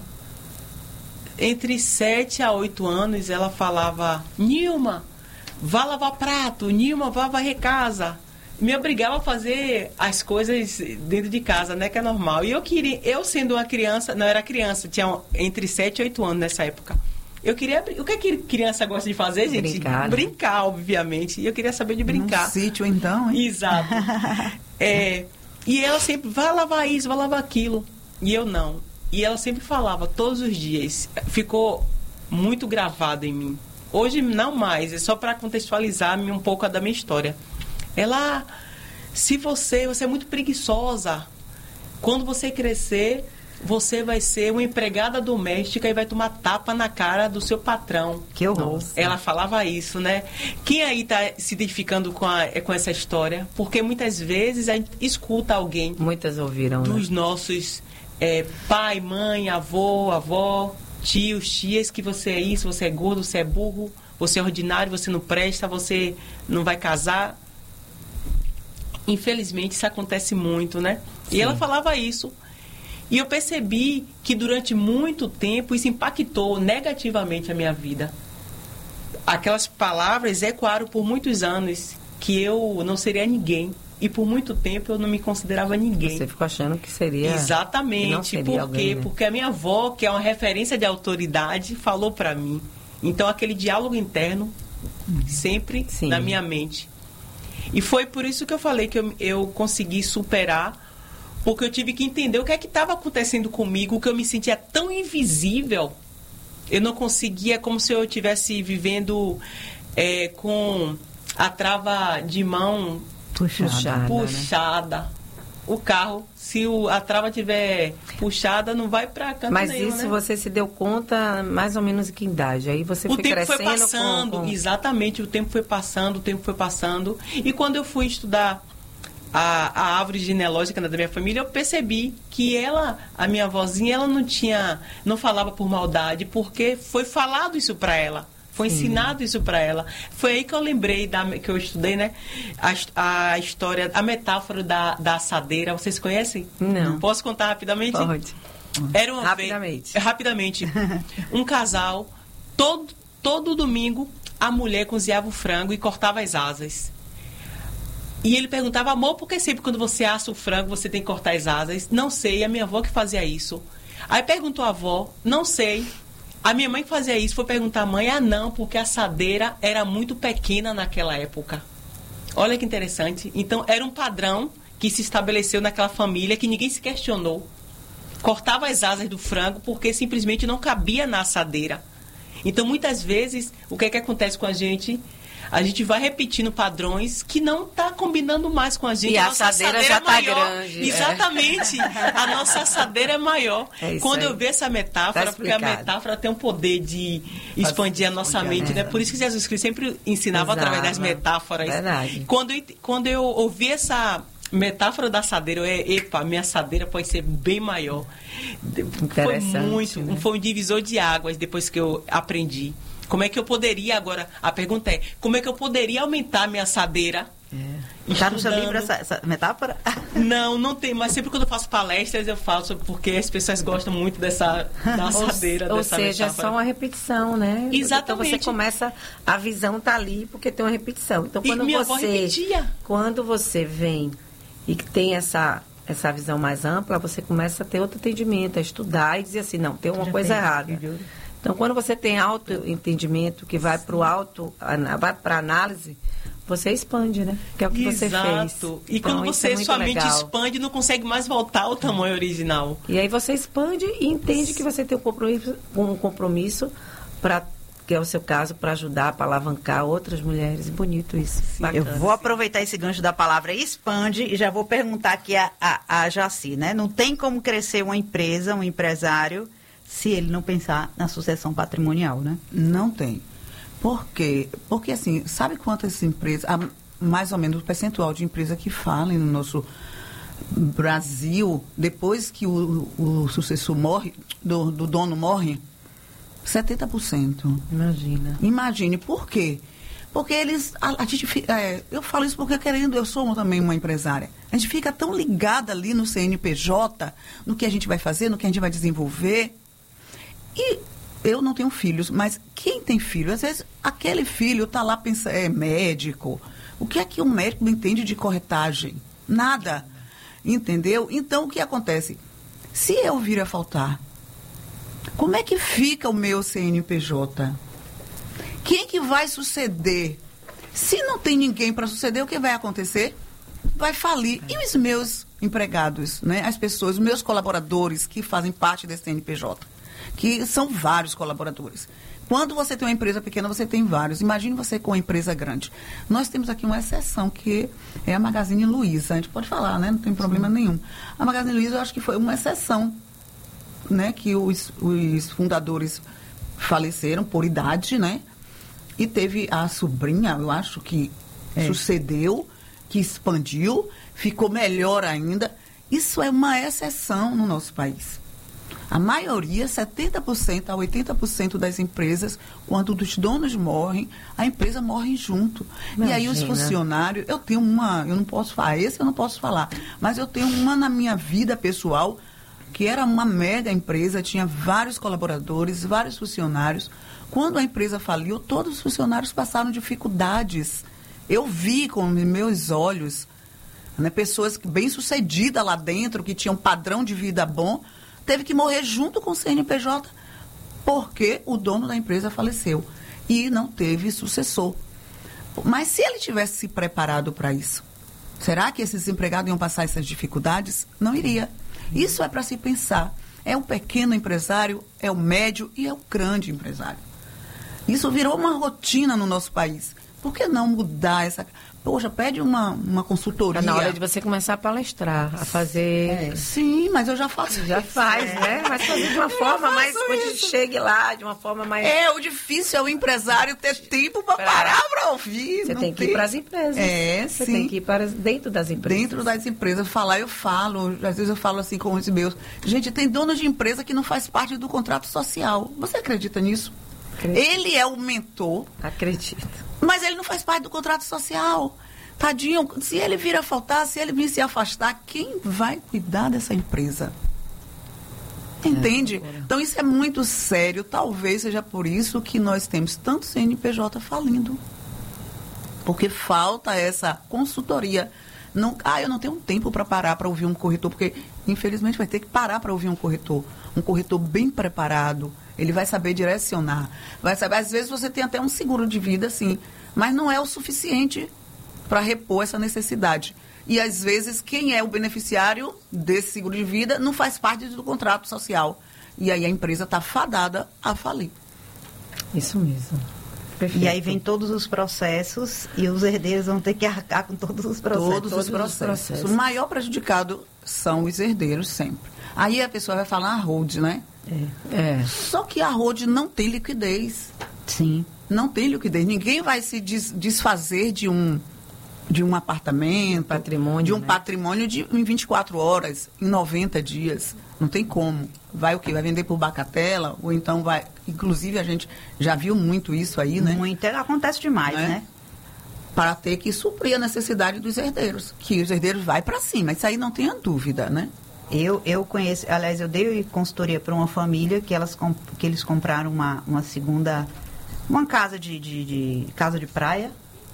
entre sete a oito anos, ela falava: Nilma, vá lavar prato, Nilma, vá varrer casa. Me obrigava a fazer as coisas dentro de casa, né, que é normal. E eu queria, eu sendo uma criança, não era criança, tinha entre sete e oito anos nessa época. Eu queria, o que é que criança gosta de fazer, gente? Brincar. Né? Brincar, obviamente. E eu queria saber de brincar. Num sítio, então, hein? Exato. é, e ela sempre, vai lavar isso, vai lavar aquilo. E eu não. E ela sempre falava, todos os dias. Ficou muito gravado em mim. Hoje não mais, é só para contextualizar um pouco da minha história. Ela, se você, você é muito preguiçosa. Quando você crescer, você vai ser uma empregada doméstica e vai tomar tapa na cara do seu patrão. Que horror. Ela falava isso, né? Quem aí está se identificando com, a, com essa história? Porque muitas vezes a gente escuta alguém... Muitas ouviram, dos né? nossos... É, pai, mãe, avô, avó, tios, tias, que você é isso, você é gordo, você é burro, você é ordinário, você não presta, você não vai casar. Infelizmente, isso acontece muito, né? Sim. E ela falava isso. E eu percebi que durante muito tempo isso impactou negativamente a minha vida. Aquelas palavras ecoaram por muitos anos que eu não seria ninguém. E por muito tempo eu não me considerava ninguém. Você ficou achando que seria... Exatamente. Que não seria por alguém, quê? né? Porque a minha avó, que é uma referência de autoridade, falou para mim. Então, aquele diálogo interno sempre Sim. na minha mente. E foi por isso que eu falei que eu, eu consegui superar, porque eu tive que entender o que é que estava acontecendo comigo, que eu me sentia tão invisível. Eu não conseguia, como se eu estivesse vivendo é, com a trava de mão... Puxada. Puxada. Né? O carro, se o, a trava estiver puxada, não vai para canto Mas nenhum, isso né? Você se deu conta mais ou menos em que idade? Aí você o foi tempo crescendo foi passando, com, com... exatamente, o tempo foi passando, o tempo foi passando. E quando eu fui estudar a, a árvore genealógica da minha família, eu percebi que ela, a minha avózinha, ela não tinha, não falava por maldade, porque foi falado isso para ela. Foi Sim. ensinado isso para ela. Foi aí que eu lembrei, da, que eu estudei, né? A, a história, a metáfora da, da assadeira. Vocês conhecem? Não. Posso contar rapidamente? Pode. Era uma rapidamente. Vez, rapidamente. Um casal, todo, todo domingo, a mulher cozinhava o frango e cortava as asas. E ele perguntava, amor, por que sempre quando você assa o frango, você tem que cortar as asas? Não sei, a minha avó que fazia isso. Aí perguntou a avó, não sei. A minha mãe que fazia isso foi perguntar à mãe, ah não, porque a assadeira era muito pequena naquela época. Olha que interessante. Então, era um padrão que se estabeleceu naquela família que ninguém se questionou. Cortava as asas do frango porque simplesmente não cabia na assadeira. Então, muitas vezes, o que é que acontece com a gente? A gente vai repetindo padrões que não está combinando mais com a gente. E a, a nossa assadeira, assadeira já é está grande. Exatamente. É. A nossa assadeira é maior. É Quando aí. eu vejo essa metáfora, Tá porque a metáfora tem um poder de expandir a nossa mente, né? Por isso que Jesus Cristo sempre ensinava Exato. Através das metáforas. Verdade. Quando eu, quando eu ouvi essa metáfora da assadeira, eu, epa, minha assadeira pode ser bem maior. Foi muito, né? Foi um divisor de águas depois que eu aprendi. Como é que eu poderia agora, a pergunta é, como é que eu poderia aumentar minha assadeira? É. Está no seu livro essa, essa metáfora? Não, não tem, mas sempre quando eu faço palestras eu falo sobre porque as pessoas gostam muito dessa da assadeira, ou, dessa ou seja, metáfora. é só uma repetição, né? Exatamente. Então você começa, a visão tá ali porque tem uma repetição. Então quando e minha você avó repetia. Quando você vem e que tem essa essa visão mais ampla, você começa a ter outro entendimento, a estudar e dizer assim, não, tem uma Já coisa tem, errada. Então quando você tem auto-entendimento que vai para o auto, vai para análise, você expande, né? Que é o que Exato. você fez. E então, quando você é somente legal. expande, não consegue mais voltar ao tamanho original. E aí você expande e entende que você tem um compromisso, um compromisso para, que é o seu caso, para ajudar, para alavancar outras mulheres. Bonito isso. Eu vou aproveitar esse gancho da palavra expande e já vou perguntar aqui a, a, a Jaci, né? Não tem como crescer uma empresa, um empresário, se ele não pensar na sucessão patrimonial, né? Não tem. Por quê? Porque, assim, sabe quantas empresas, há mais ou menos o percentual de empresas que falem no nosso Brasil, depois que o, o sucessor morre, do, do dono morre, setenta por cento. Imagina. Imagine. Por quê? Porque eles, a, a gente, é, eu falo isso porque querendo, eu sou também uma empresária. A gente fica tão ligada ali no C N P J, no que a gente vai fazer, no que a gente vai desenvolver. E eu não tenho filhos, mas quem tem filho, às vezes aquele filho está lá pensando, é médico. O que é que um médico entende de corretagem? Nada. Entendeu? Então, o que acontece? Se eu vir a faltar, como é que fica o meu C N P J? Quem que vai suceder? Se não tem ninguém para suceder, o que vai acontecer? Vai falir. E os meus empregados, né? As pessoas, os meus colaboradores que fazem parte desse C N P J? Que são vários colaboradores. Quando você tem uma empresa pequena, você tem vários. Imagine você com uma empresa grande. Nós temos aqui uma exceção, que é a Magazine Luiza. A gente pode falar, né? Não tem problema nenhum. A Magazine Luiza, eu acho que foi uma exceção, né? Que os, os fundadores faleceram por idade, né? E teve a sobrinha, eu acho que é. sucedeu, que expandiu, ficou melhor ainda. Isso é uma exceção no nosso país. A maioria, setenta por cento a oitenta por cento das empresas, quando os donos morrem, a empresa morre junto. Imagina. E aí os funcionários, eu tenho uma, eu não posso falar, esse eu não posso falar, mas eu tenho uma na minha vida pessoal, que era uma mega empresa, tinha vários colaboradores, vários funcionários. Quando a empresa faliu, todos os funcionários passaram dificuldades. Eu vi com meus olhos, né, pessoas bem-sucedidas lá dentro, que tinham um padrão de vida bom, teve que morrer junto com o C N P J, porque o dono da empresa faleceu e não teve sucessor. Mas se ele tivesse se preparado para isso, será que esses empregados iam passar essas dificuldades? Não iria. Isso é para se pensar. É o pequeno empresário, é o médio e é o grande empresário. Isso virou uma rotina no nosso país. Por que não mudar essa... Poxa, pede uma, uma consultoria. Tá na hora de você começar a palestrar, a fazer... É. Sim, mas eu já faço Já isso. faz, é. né? Mas fazer de uma forma mais... Quando chegue lá, de uma forma mais... É, o difícil é o empresário ter tempo para parar para ouvir. Você não tem que tem... ir para as empresas. É, você sim. tem que ir para dentro das empresas. Dentro das empresas. Falar, eu falo. Às vezes eu falo assim com os meus. Gente, tem dono de empresa que não faz parte do contrato social. Você acredita nisso? Acredito. Ele é o mentor. Acredito. Mas ele não faz parte do contrato social. Tadinho, se ele vir a faltar, se ele vir se afastar, quem vai cuidar dessa empresa? Entende? É, então isso é muito sério. Talvez seja por isso que nós temos tanto C N P J falindo. Porque falta essa consultoria. Não, ah, eu não tenho tempo para parar para ouvir um corretor, porque infelizmente vai ter que parar para ouvir um corretor. Um corretor bem preparado. Ele vai saber direcionar. Vai saber, às vezes você tem até um seguro de vida, sim, mas não é o suficiente para repor essa necessidade. E, às vezes, quem é o beneficiário desse seguro de vida não faz parte do contrato social. E aí a empresa está fadada a falir. Isso mesmo. Perfeito. E aí vem todos os processos e os herdeiros vão ter que arcar com todos os processos. Todos, todos os, processos. os processos. O maior prejudicado são os herdeiros sempre. Aí a pessoa vai falar a road, né? É. é. Só que a road não tem liquidez. Sim. Não tem liquidez. Ninguém vai se des- desfazer de um... de um apartamento, patrimônio, de um né? patrimônio de, em vinte e quatro horas, em noventa dias. Não tem como. Vai o quê? Vai vender por bagatela? Ou então vai... Inclusive, a gente já viu muito isso aí, né? Muito. Acontece demais, né? né? para ter que suprir a necessidade dos herdeiros, que os herdeiros vai para cima, isso aí não tenha dúvida, né? Eu, eu conheço, aliás, eu dei consultoria para uma família que, elas, que eles compraram uma, uma segunda, uma casa de, de, de casa de praia,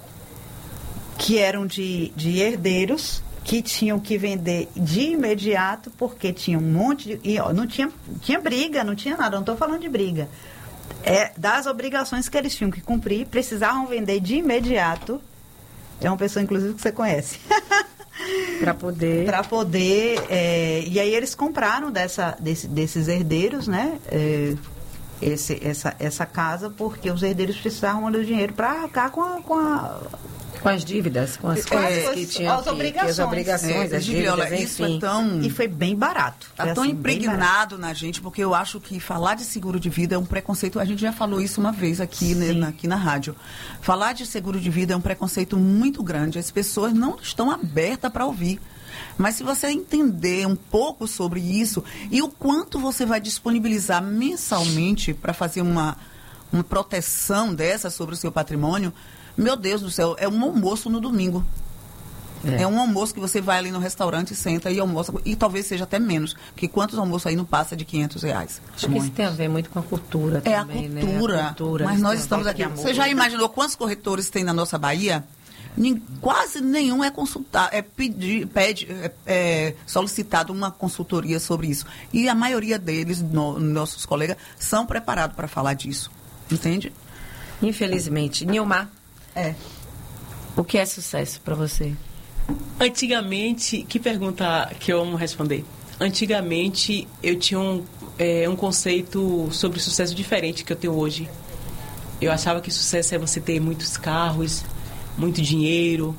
que eram de, de herdeiros, que tinham que vender de imediato, porque tinha um monte de... E, ó, não tinha, tinha briga, não tinha nada, não estou falando de briga. É, das obrigações que eles tinham que cumprir, precisavam vender de imediato. É uma pessoa, inclusive, que você conhece. Para poder... Para poder... É, e aí eles compraram dessa, desse, desses herdeiros, né? É, esse, essa, essa casa, porque os herdeiros precisavam do dinheiro para arcar com a... Com a Com as dívidas, com as coisas é, que tinham, as obrigações, que, as, obrigações é, as dívidas, isso enfim. É tão, e foi bem barato. Está tão assim, impregnado na gente, porque eu acho que falar de seguro de vida é um preconceito, a gente já falou isso uma vez aqui, né, na, aqui na rádio. Falar de seguro de vida é um preconceito muito grande, as pessoas não estão abertas para ouvir. Mas se você entender um pouco sobre isso e o quanto você vai disponibilizar mensalmente para fazer uma, uma proteção dessa sobre o seu patrimônio, meu Deus do céu, é um almoço no domingo. É. é um almoço que você vai ali no restaurante, senta e almoça, e talvez seja até menos, porque quantos almoços aí não passa de quinhentos reais? Acho que isso tem a ver muito com a cultura é também, a cultura, né? A cultura. Mas nós estamos aqui. Você já imaginou quantos corretores tem na nossa Bahia? Nin, quase nenhum é consultado, é pedir, pede, é, é solicitado uma consultoria sobre isso. E a maioria deles, no, nossos colegas, são preparados para falar disso. Entende? Infelizmente. Nilmar. É. O que é sucesso para você? Antigamente, que pergunta que eu amo responder. Antigamente, eu tinha um, é, um conceito sobre sucesso diferente que eu tenho hoje. Eu achava que sucesso é você ter muitos carros, muito dinheiro,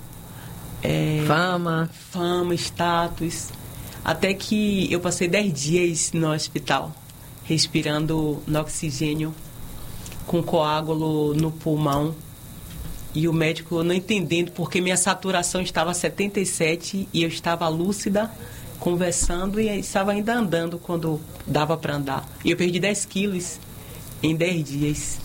é, fama, fama, status. Até que eu passei dez dias no hospital, respirando no oxigênio, com coágulo no pulmão. E o médico não entendendo porque minha saturação estava a setenta e sete e eu estava lúcida, conversando e estava ainda andando quando dava para andar. E eu perdi dez quilos em dez dias.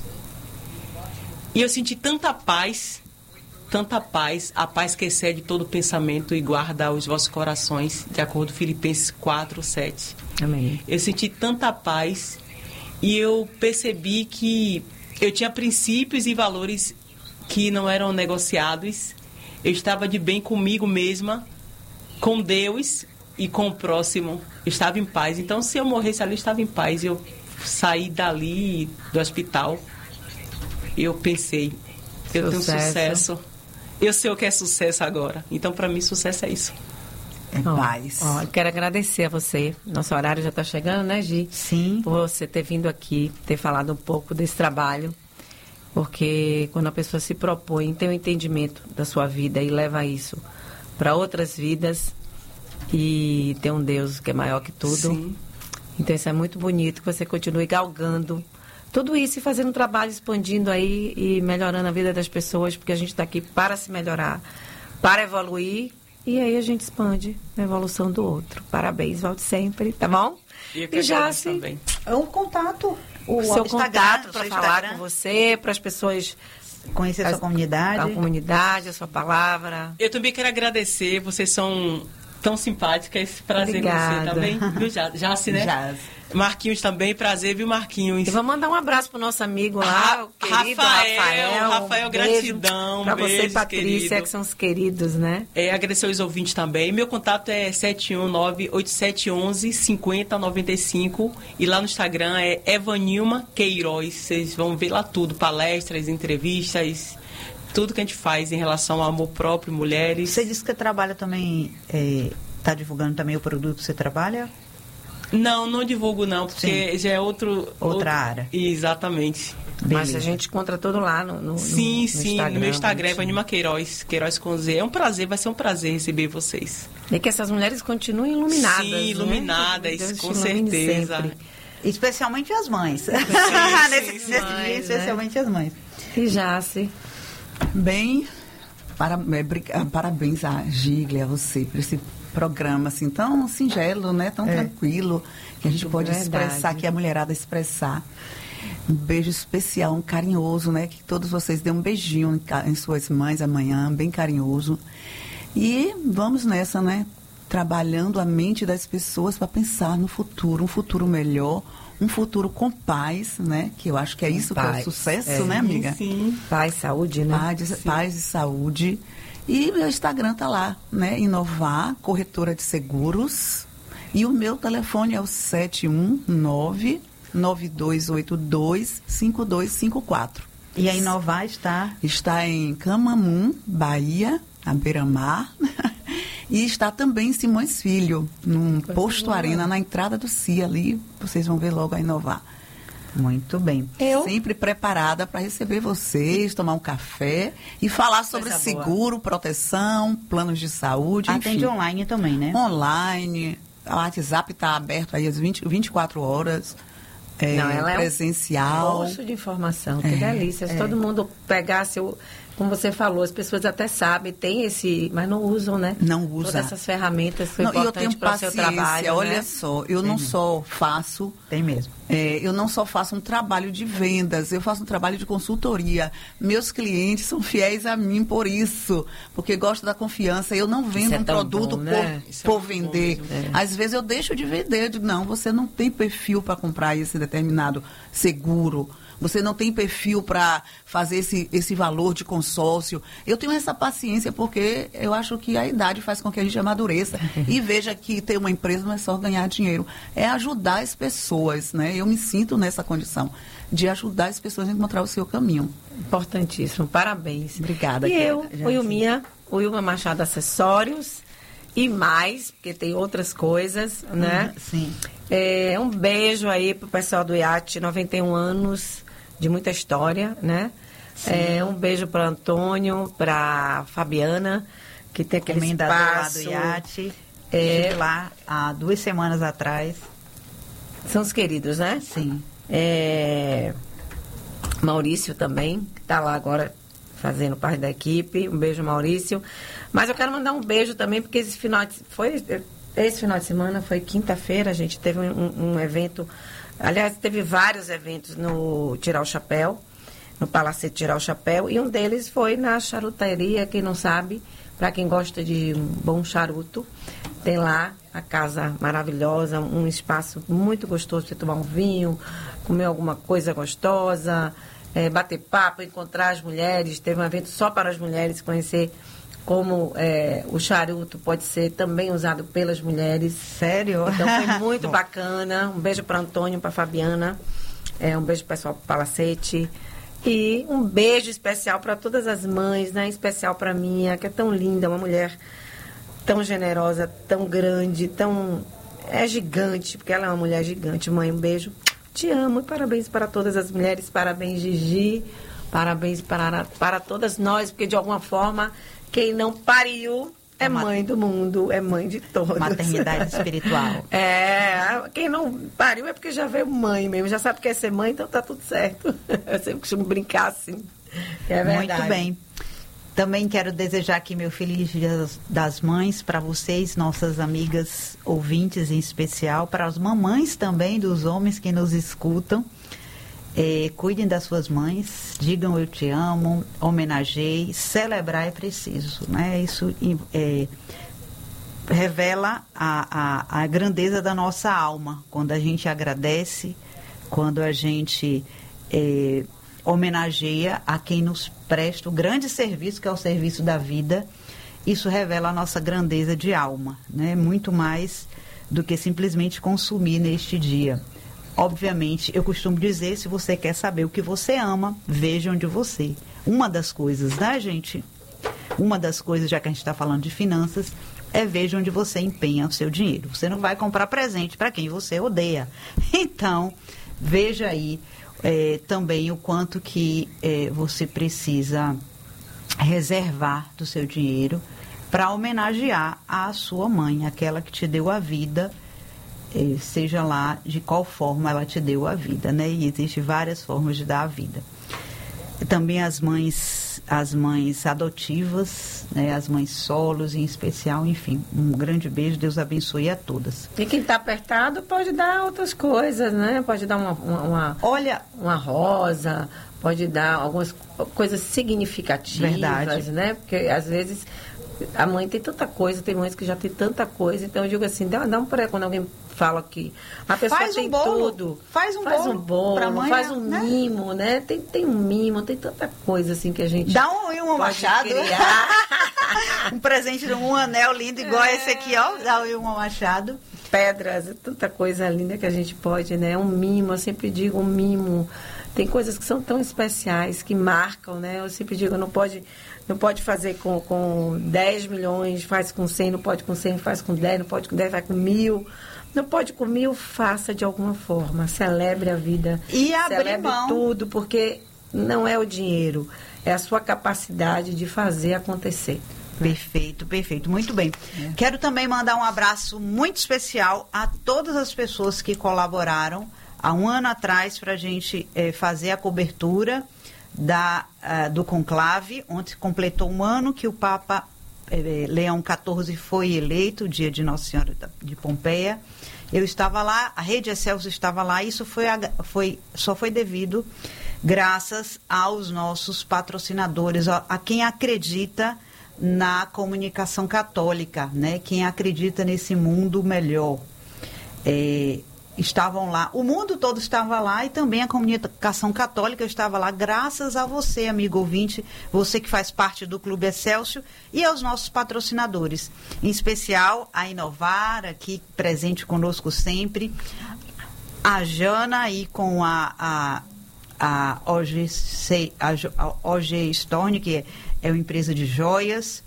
E eu senti tanta paz, tanta paz, a paz que excede todo pensamento e guarda os vossos corações, de acordo com Filipenses quatro, sete. Amém. Eu senti tanta paz e eu percebi que eu tinha princípios e valores que não eram negociados. Eu estava de bem comigo mesma, com Deus e com o próximo. Eu estava em paz. Então, se eu morresse ali, eu estava em paz. Eu saí dali do hospital. Eu pensei, eu sucesso. tenho sucesso. Eu sei o que é sucesso agora. Então, para mim, sucesso é isso. É paz. Ó, eu quero agradecer a você. Nosso horário já está chegando, né, Gi? Sim. Por você ter vindo aqui, ter falado um pouco desse trabalho. Porque quando a pessoa se propõe, tem um entendimento da sua vida e leva isso para outras vidas e tem um Deus que é maior que tudo. Sim. Então isso é muito bonito, que você continue galgando tudo isso e fazendo um trabalho, expandindo aí e melhorando a vida das pessoas, porque a gente está aqui para se melhorar, para evoluir e aí a gente expande a evolução do outro. Parabéns, volte sempre, tá bom? E, e já se também. É um contato. O, o seu contato para falar com você, para as pessoas conhecer a sua comunidade, a comunidade, a sua palavra. Eu também quero agradecer, vocês são tão simpáticas, prazer em você também, viu, Jace, né? Jace. Marquinhos também, prazer, viu, Marquinhos? E vamos mandar um abraço pro nosso amigo lá, o querido Rafael. Rafael, Rafael, um gratidão. Para beijo, você e Patrícia, querido. que são os queridos, né? É, agradecer aos ouvintes também. Meu contato é sete um nove, oito sete um um, cinco zero nove cinco e lá no Instagram é Evanilma Queiroz. Vocês vão ver lá tudo, palestras, entrevistas, tudo que a gente faz em relação ao amor próprio, mulheres. Você disse que trabalha também, está é, divulgando também o produto que você trabalha? Não, não divulgo não, porque Sim. já é outro... Outra outro... área. Exatamente. Beleza. Mas a gente encontra tudo lá no, no Sim, no, sim, Instagram, no meu Instagram, Evanilma Queiroz, Queiroz com Z. É um prazer, vai ser um prazer receber vocês. E que essas mulheres continuem iluminadas. Sim, iluminadas, né? com certeza. Sempre. Especialmente as mães. Sim, nesse, sim, nesse mães, dia, especialmente né? as mães. E Jace? Bem, para, é, parabéns a Giglia, a você, por esse programa assim tão singelo, né? Tão É. tranquilo, que a gente pode Verdade. expressar, que a mulherada expressar. Um beijo especial, um carinhoso, né? Que todos vocês dêem um beijinho em, ca- em suas mães amanhã, bem carinhoso. E vamos nessa, né? Trabalhando a mente das pessoas para pensar no futuro, um futuro melhor, um futuro com paz, né? Que eu acho que é isso que é o Paz. sucesso, É. né, amiga? Sim. Paz, saúde, né? Paz, e- paz e saúde. E meu Instagram tá lá, né? Inovar, corretora de seguros. E o meu telefone é o sete um nove, nove dois oito dois, cinco dois cinco quatro. E a Inovar está? Está em Camamum, Bahia, à beira-mar. E está também em Simões Filho, num posto boa. Arena, na entrada do C I A ali. Vocês vão ver logo a Inovar. Muito bem. Eu? Sempre preparada para receber vocês, tomar um café e falar sobre Coisa boa. seguro, proteção, planos de saúde, Atende enfim. online também, né? Online. O WhatsApp está aberto aí às vinte, vinte e quatro horas. É, Não, ela é um presencial. poço de informação, que É, delícia. Se é. todo mundo pegasse, o, como você falou, as pessoas até sabem, tem esse, mas não usam, né? Não usa. Todas essas ferramentas que são Não, e eu importantes tenho para o seu paciência. trabalho, Olha né? só, eu não só faço. Tem mesmo. É, eu não só faço um trabalho de vendas, eu faço um trabalho de consultoria. Meus clientes são fiéis a mim por isso, porque gostam da confiança. Eu não vendo Isso é um tão produto bom, né? Isso por, é por muito bom vender. mesmo, é. Às vezes eu deixo de vender. Eu digo, não, você não tem perfil para comprar esse determinado seguro. Você não tem perfil para fazer esse, esse valor de consórcio. Eu tenho essa paciência porque eu acho que a idade faz com que a gente amadureça e veja que ter uma empresa não é só ganhar dinheiro, é ajudar as pessoas, né? Eu me sinto nessa condição de ajudar as pessoas a encontrar o seu caminho. Importantíssimo, parabéns. Obrigada. E eu, Kéria. o Ilminha, o Ilma Machado Acessórios e mais, porque tem outras coisas, né? Sim. É, um beijo aí pro pessoal do iate, noventa e um anos de muita história, né? É, um beijo para Antônio, para Fabiana, que tem aquele Comendador lá espaço. do iate. É. Estive lá há duas semanas atrás. São os queridos, né? Sim. É, Maurício também, que está lá agora fazendo parte da equipe. Um beijo, Maurício. Mas eu quero mandar um beijo também, porque esse final de, foi, esse final de semana, foi quinta-feira, a gente teve um, um evento. Aliás, teve vários eventos no Tirar o Chapéu, no Palacete Tirar o Chapéu, e um deles foi na charuteria, quem não sabe, para quem gosta de um bom charuto, tem lá a casa maravilhosa, um espaço muito gostoso para tomar um vinho, comer alguma coisa gostosa, é, bater papo, encontrar as mulheres. Teve um evento só para as mulheres, conhecer como é, o charuto pode ser também usado pelas mulheres. Sério? Então foi muito bacana. Um beijo para Antônio, para Fabiana. É, um beijo pessoal para Palacete. E um beijo especial para todas as mães, né? Em especial para minha, que é tão linda, uma mulher tão generosa, tão grande, tão... É gigante, porque ela é uma mulher gigante. Mãe, um beijo. Te amo e parabéns para todas as mulheres. Parabéns, Gigi. Parabéns para, para todas nós, porque de alguma forma... Quem não pariu é mãe do mundo, é mãe de todos. Maternidade espiritual. É, quem não pariu é porque já veio mãe mesmo, já sabe o que é ser mãe, então tá tudo certo. Eu sempre costumo brincar assim. É verdade. Muito bem. Também quero desejar aqui meu feliz Dia das Mães para vocês, nossas amigas ouvintes em especial, para as mamães também dos homens que nos escutam. É, cuidem das suas mães, digam eu te amo, homenageie, celebrar é preciso, né? Isso é, revela a, a, a grandeza da nossa alma, quando a gente agradece, quando a gente é, homenageia a quem nos presta o grande serviço, que é o serviço da vida. Isso revela a nossa grandeza de alma, né? Muito mais do que simplesmente consumir neste dia. Obviamente, eu costumo dizer, se você quer saber o que você ama, veja onde você. Uma das coisas, né, gente? Uma das coisas, já que a gente está falando de finanças, é veja onde você empenha o seu dinheiro. Você não vai comprar presente para quem você odeia. Então, veja aí é, também o quanto que é, você precisa reservar do seu dinheiro para homenagear a sua mãe, aquela que te deu a vida, seja lá de qual forma ela te deu a vida, né? E existem várias formas de dar a vida. também as mães, as mães adotivas, né, as mães solos em especial, enfim, um grande beijo, Deus abençoe a todas. E quem está apertado pode dar outras coisas, né? Pode dar uma, uma, uma, Olha, uma rosa, pode dar algumas coisas significativas, verdade, né? Porque às vezes a mãe tem tanta coisa, tem mães que já tem tanta coisa, então eu digo assim, dá, dá um por aí quando alguém fala que a pessoa faz tem um bolo, tudo, faz um faz bolo, um bolo, pra mãe, faz um né? mimo, né? Tem, tem um mimo, tem tanta coisa assim que a gente dá um Wilma Machado, um presente, um anel lindo igual é. esse aqui, ó, dá o Wilma Machado. Pedras, tanta coisa linda que a gente pode, né? Um mimo, eu sempre digo um mimo. Tem coisas que são tão especiais, que marcam, né? Eu sempre digo, não pode, não pode fazer com, com dez milhões, faz com cem, não pode com cem, faz com dez, não pode com dez, vai com mil. Não pode com mil, faça de alguma forma. Celebre a vida. E abrir celebre mão. tudo, porque não é o dinheiro, é a sua capacidade de fazer acontecer. Perfeito, perfeito. Muito bem. É. Quero também mandar um abraço muito especial a todas as pessoas que colaboraram há um ano atrás para a gente eh, fazer a cobertura da, uh, do conclave, onde completou um ano que o Papa eh, Leão quatorze foi eleito, dia de Nossa Senhora de Pompeia. Eu estava lá, a Rede Excelsior estava lá, isso foi, foi, só foi devido graças aos nossos patrocinadores, a, a quem acredita na comunicação católica, né? Quem acredita nesse mundo melhor. É, estavam lá, o mundo todo estava lá e também a comunicação católica estava lá, graças a você, amigo ouvinte, você que faz parte do Clube Excelsior e aos nossos patrocinadores, em especial a Inovar, aqui presente conosco sempre, a Jana aí com a, a, a O G, a O G Storni, que é, é uma empresa de joias,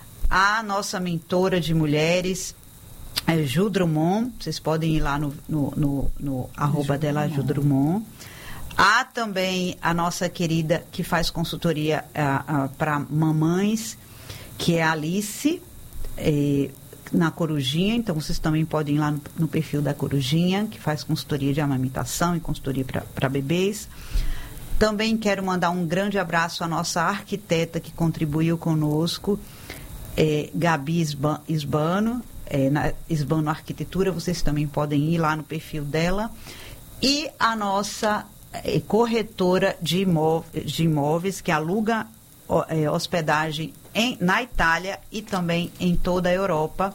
a nossa mentora de mulheres, é Ju Drummond, vocês podem ir lá no, no, no, no arroba Ju dela, Ju Drummond. Há também a nossa querida que faz consultoria para mamães, que é a Alice, é, na Corujinha, então vocês também podem ir lá no, no perfil da Corujinha, que faz consultoria de amamentação e consultoria para bebês. Também quero mandar um grande abraço à nossa arquiteta que contribuiu conosco, é, Gabi Isbano, é, na Isbano Arquitetura, vocês também podem ir lá no perfil dela. E a nossa é, corretora de imóveis, de imóveis que aluga é, hospedagem em, na Itália e também em toda a Europa,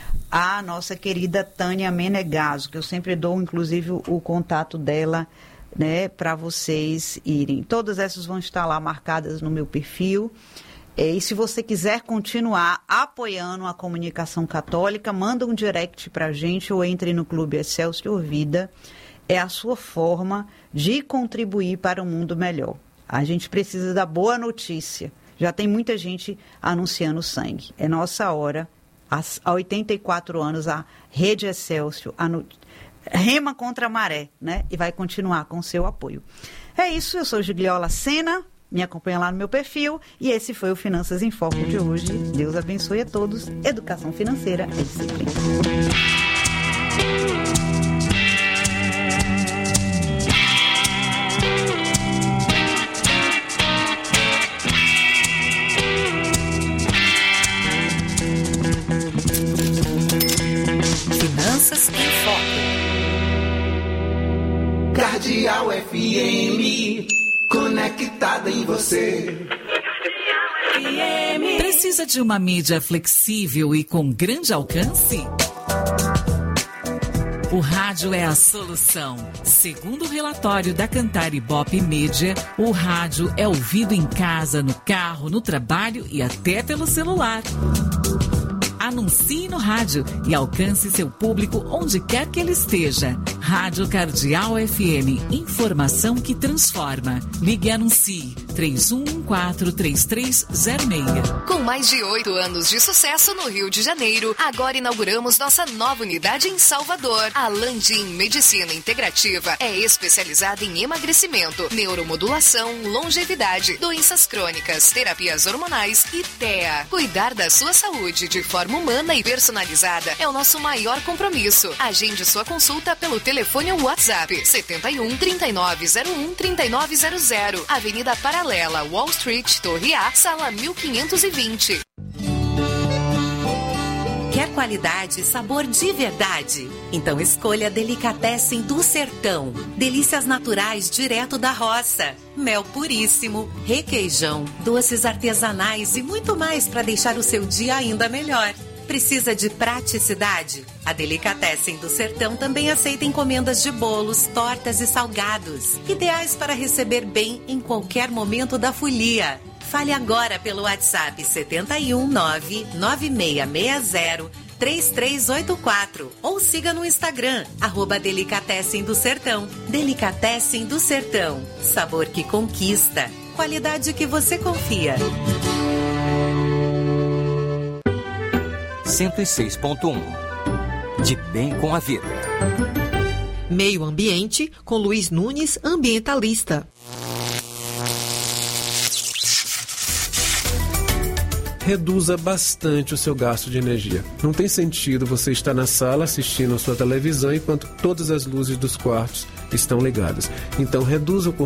a nossa querida Tânia Menegaso, que eu sempre dou, inclusive, o, o contato dela, né, para vocês irem. Todas essas vão estar lá marcadas no meu perfil. E se você quiser continuar apoiando a comunicação católica, manda um direct para a gente ou entre no Clube Excelsior Vida. É a sua forma de contribuir para um mundo melhor. A gente precisa da boa notícia. Já tem muita gente anunciando sangue. É nossa hora. Há oitenta e quatro anos, a Rede Excelsior anu... rema contra a maré, né? E vai continuar com o seu apoio. É isso, eu sou Gigliola Sena, me acompanha lá no meu perfil, e esse foi o Finanças em Foco de hoje. Deus abençoe a todos. Educação financeira é disciplina. Finanças em Foco. Cardeal F M, conectada em você. Precisa de uma mídia flexível e com grande alcance? O rádio é a solução. Segundo o relatório da Cantar Ibope Mídia, o rádio é ouvido em casa, no carro, no trabalho e até pelo celular. Anuncie no rádio e alcance seu público onde quer que ele esteja. Rádio Cardeal F M. Informação que transforma. Ligue e anuncie. três um um quatro, três três zero seis. Com mais de oito anos de sucesso no Rio de Janeiro, agora inauguramos nossa nova unidade em Salvador. A Landim Medicina Integrativa é especializada em emagrecimento, neuromodulação, longevidade, doenças crônicas, terapias hormonais e T E A. Cuidar da sua saúde de forma humana e personalizada é o nosso maior compromisso. Agende sua consulta pelo telefone ou WhatsApp setenta e um, trinta e nove zero um, trinta e nove zero zero, Avenida Paralelo, Vilela, Wall Street, Torre A, sala mil quinhentos e vinte. Quer qualidade e sabor de verdade? Então escolha Delicatessen do Sertão. Delícias naturais direto da roça. Mel puríssimo, requeijão, doces artesanais e muito mais para deixar o seu dia ainda melhor. Precisa de praticidade? A Delicatessen do Sertão também aceita encomendas de bolos, tortas e salgados. Ideais para receber bem em qualquer momento da folia. Fale agora pelo WhatsApp sete um nove, nove seis seis zero, três três oito quatro ou siga no Instagram, arroba Delicatessen do Sertão. Delicatessen do Sertão. Sabor que conquista. Qualidade que você confia. cento e seis ponto um. De bem com a vida. Meio Ambiente com Luiz Nunes, ambientalista. Reduza bastante o seu gasto de energia. Não tem sentido você estar na sala assistindo a sua televisão enquanto todas as luzes dos quartos estão ligadas. Então, reduza o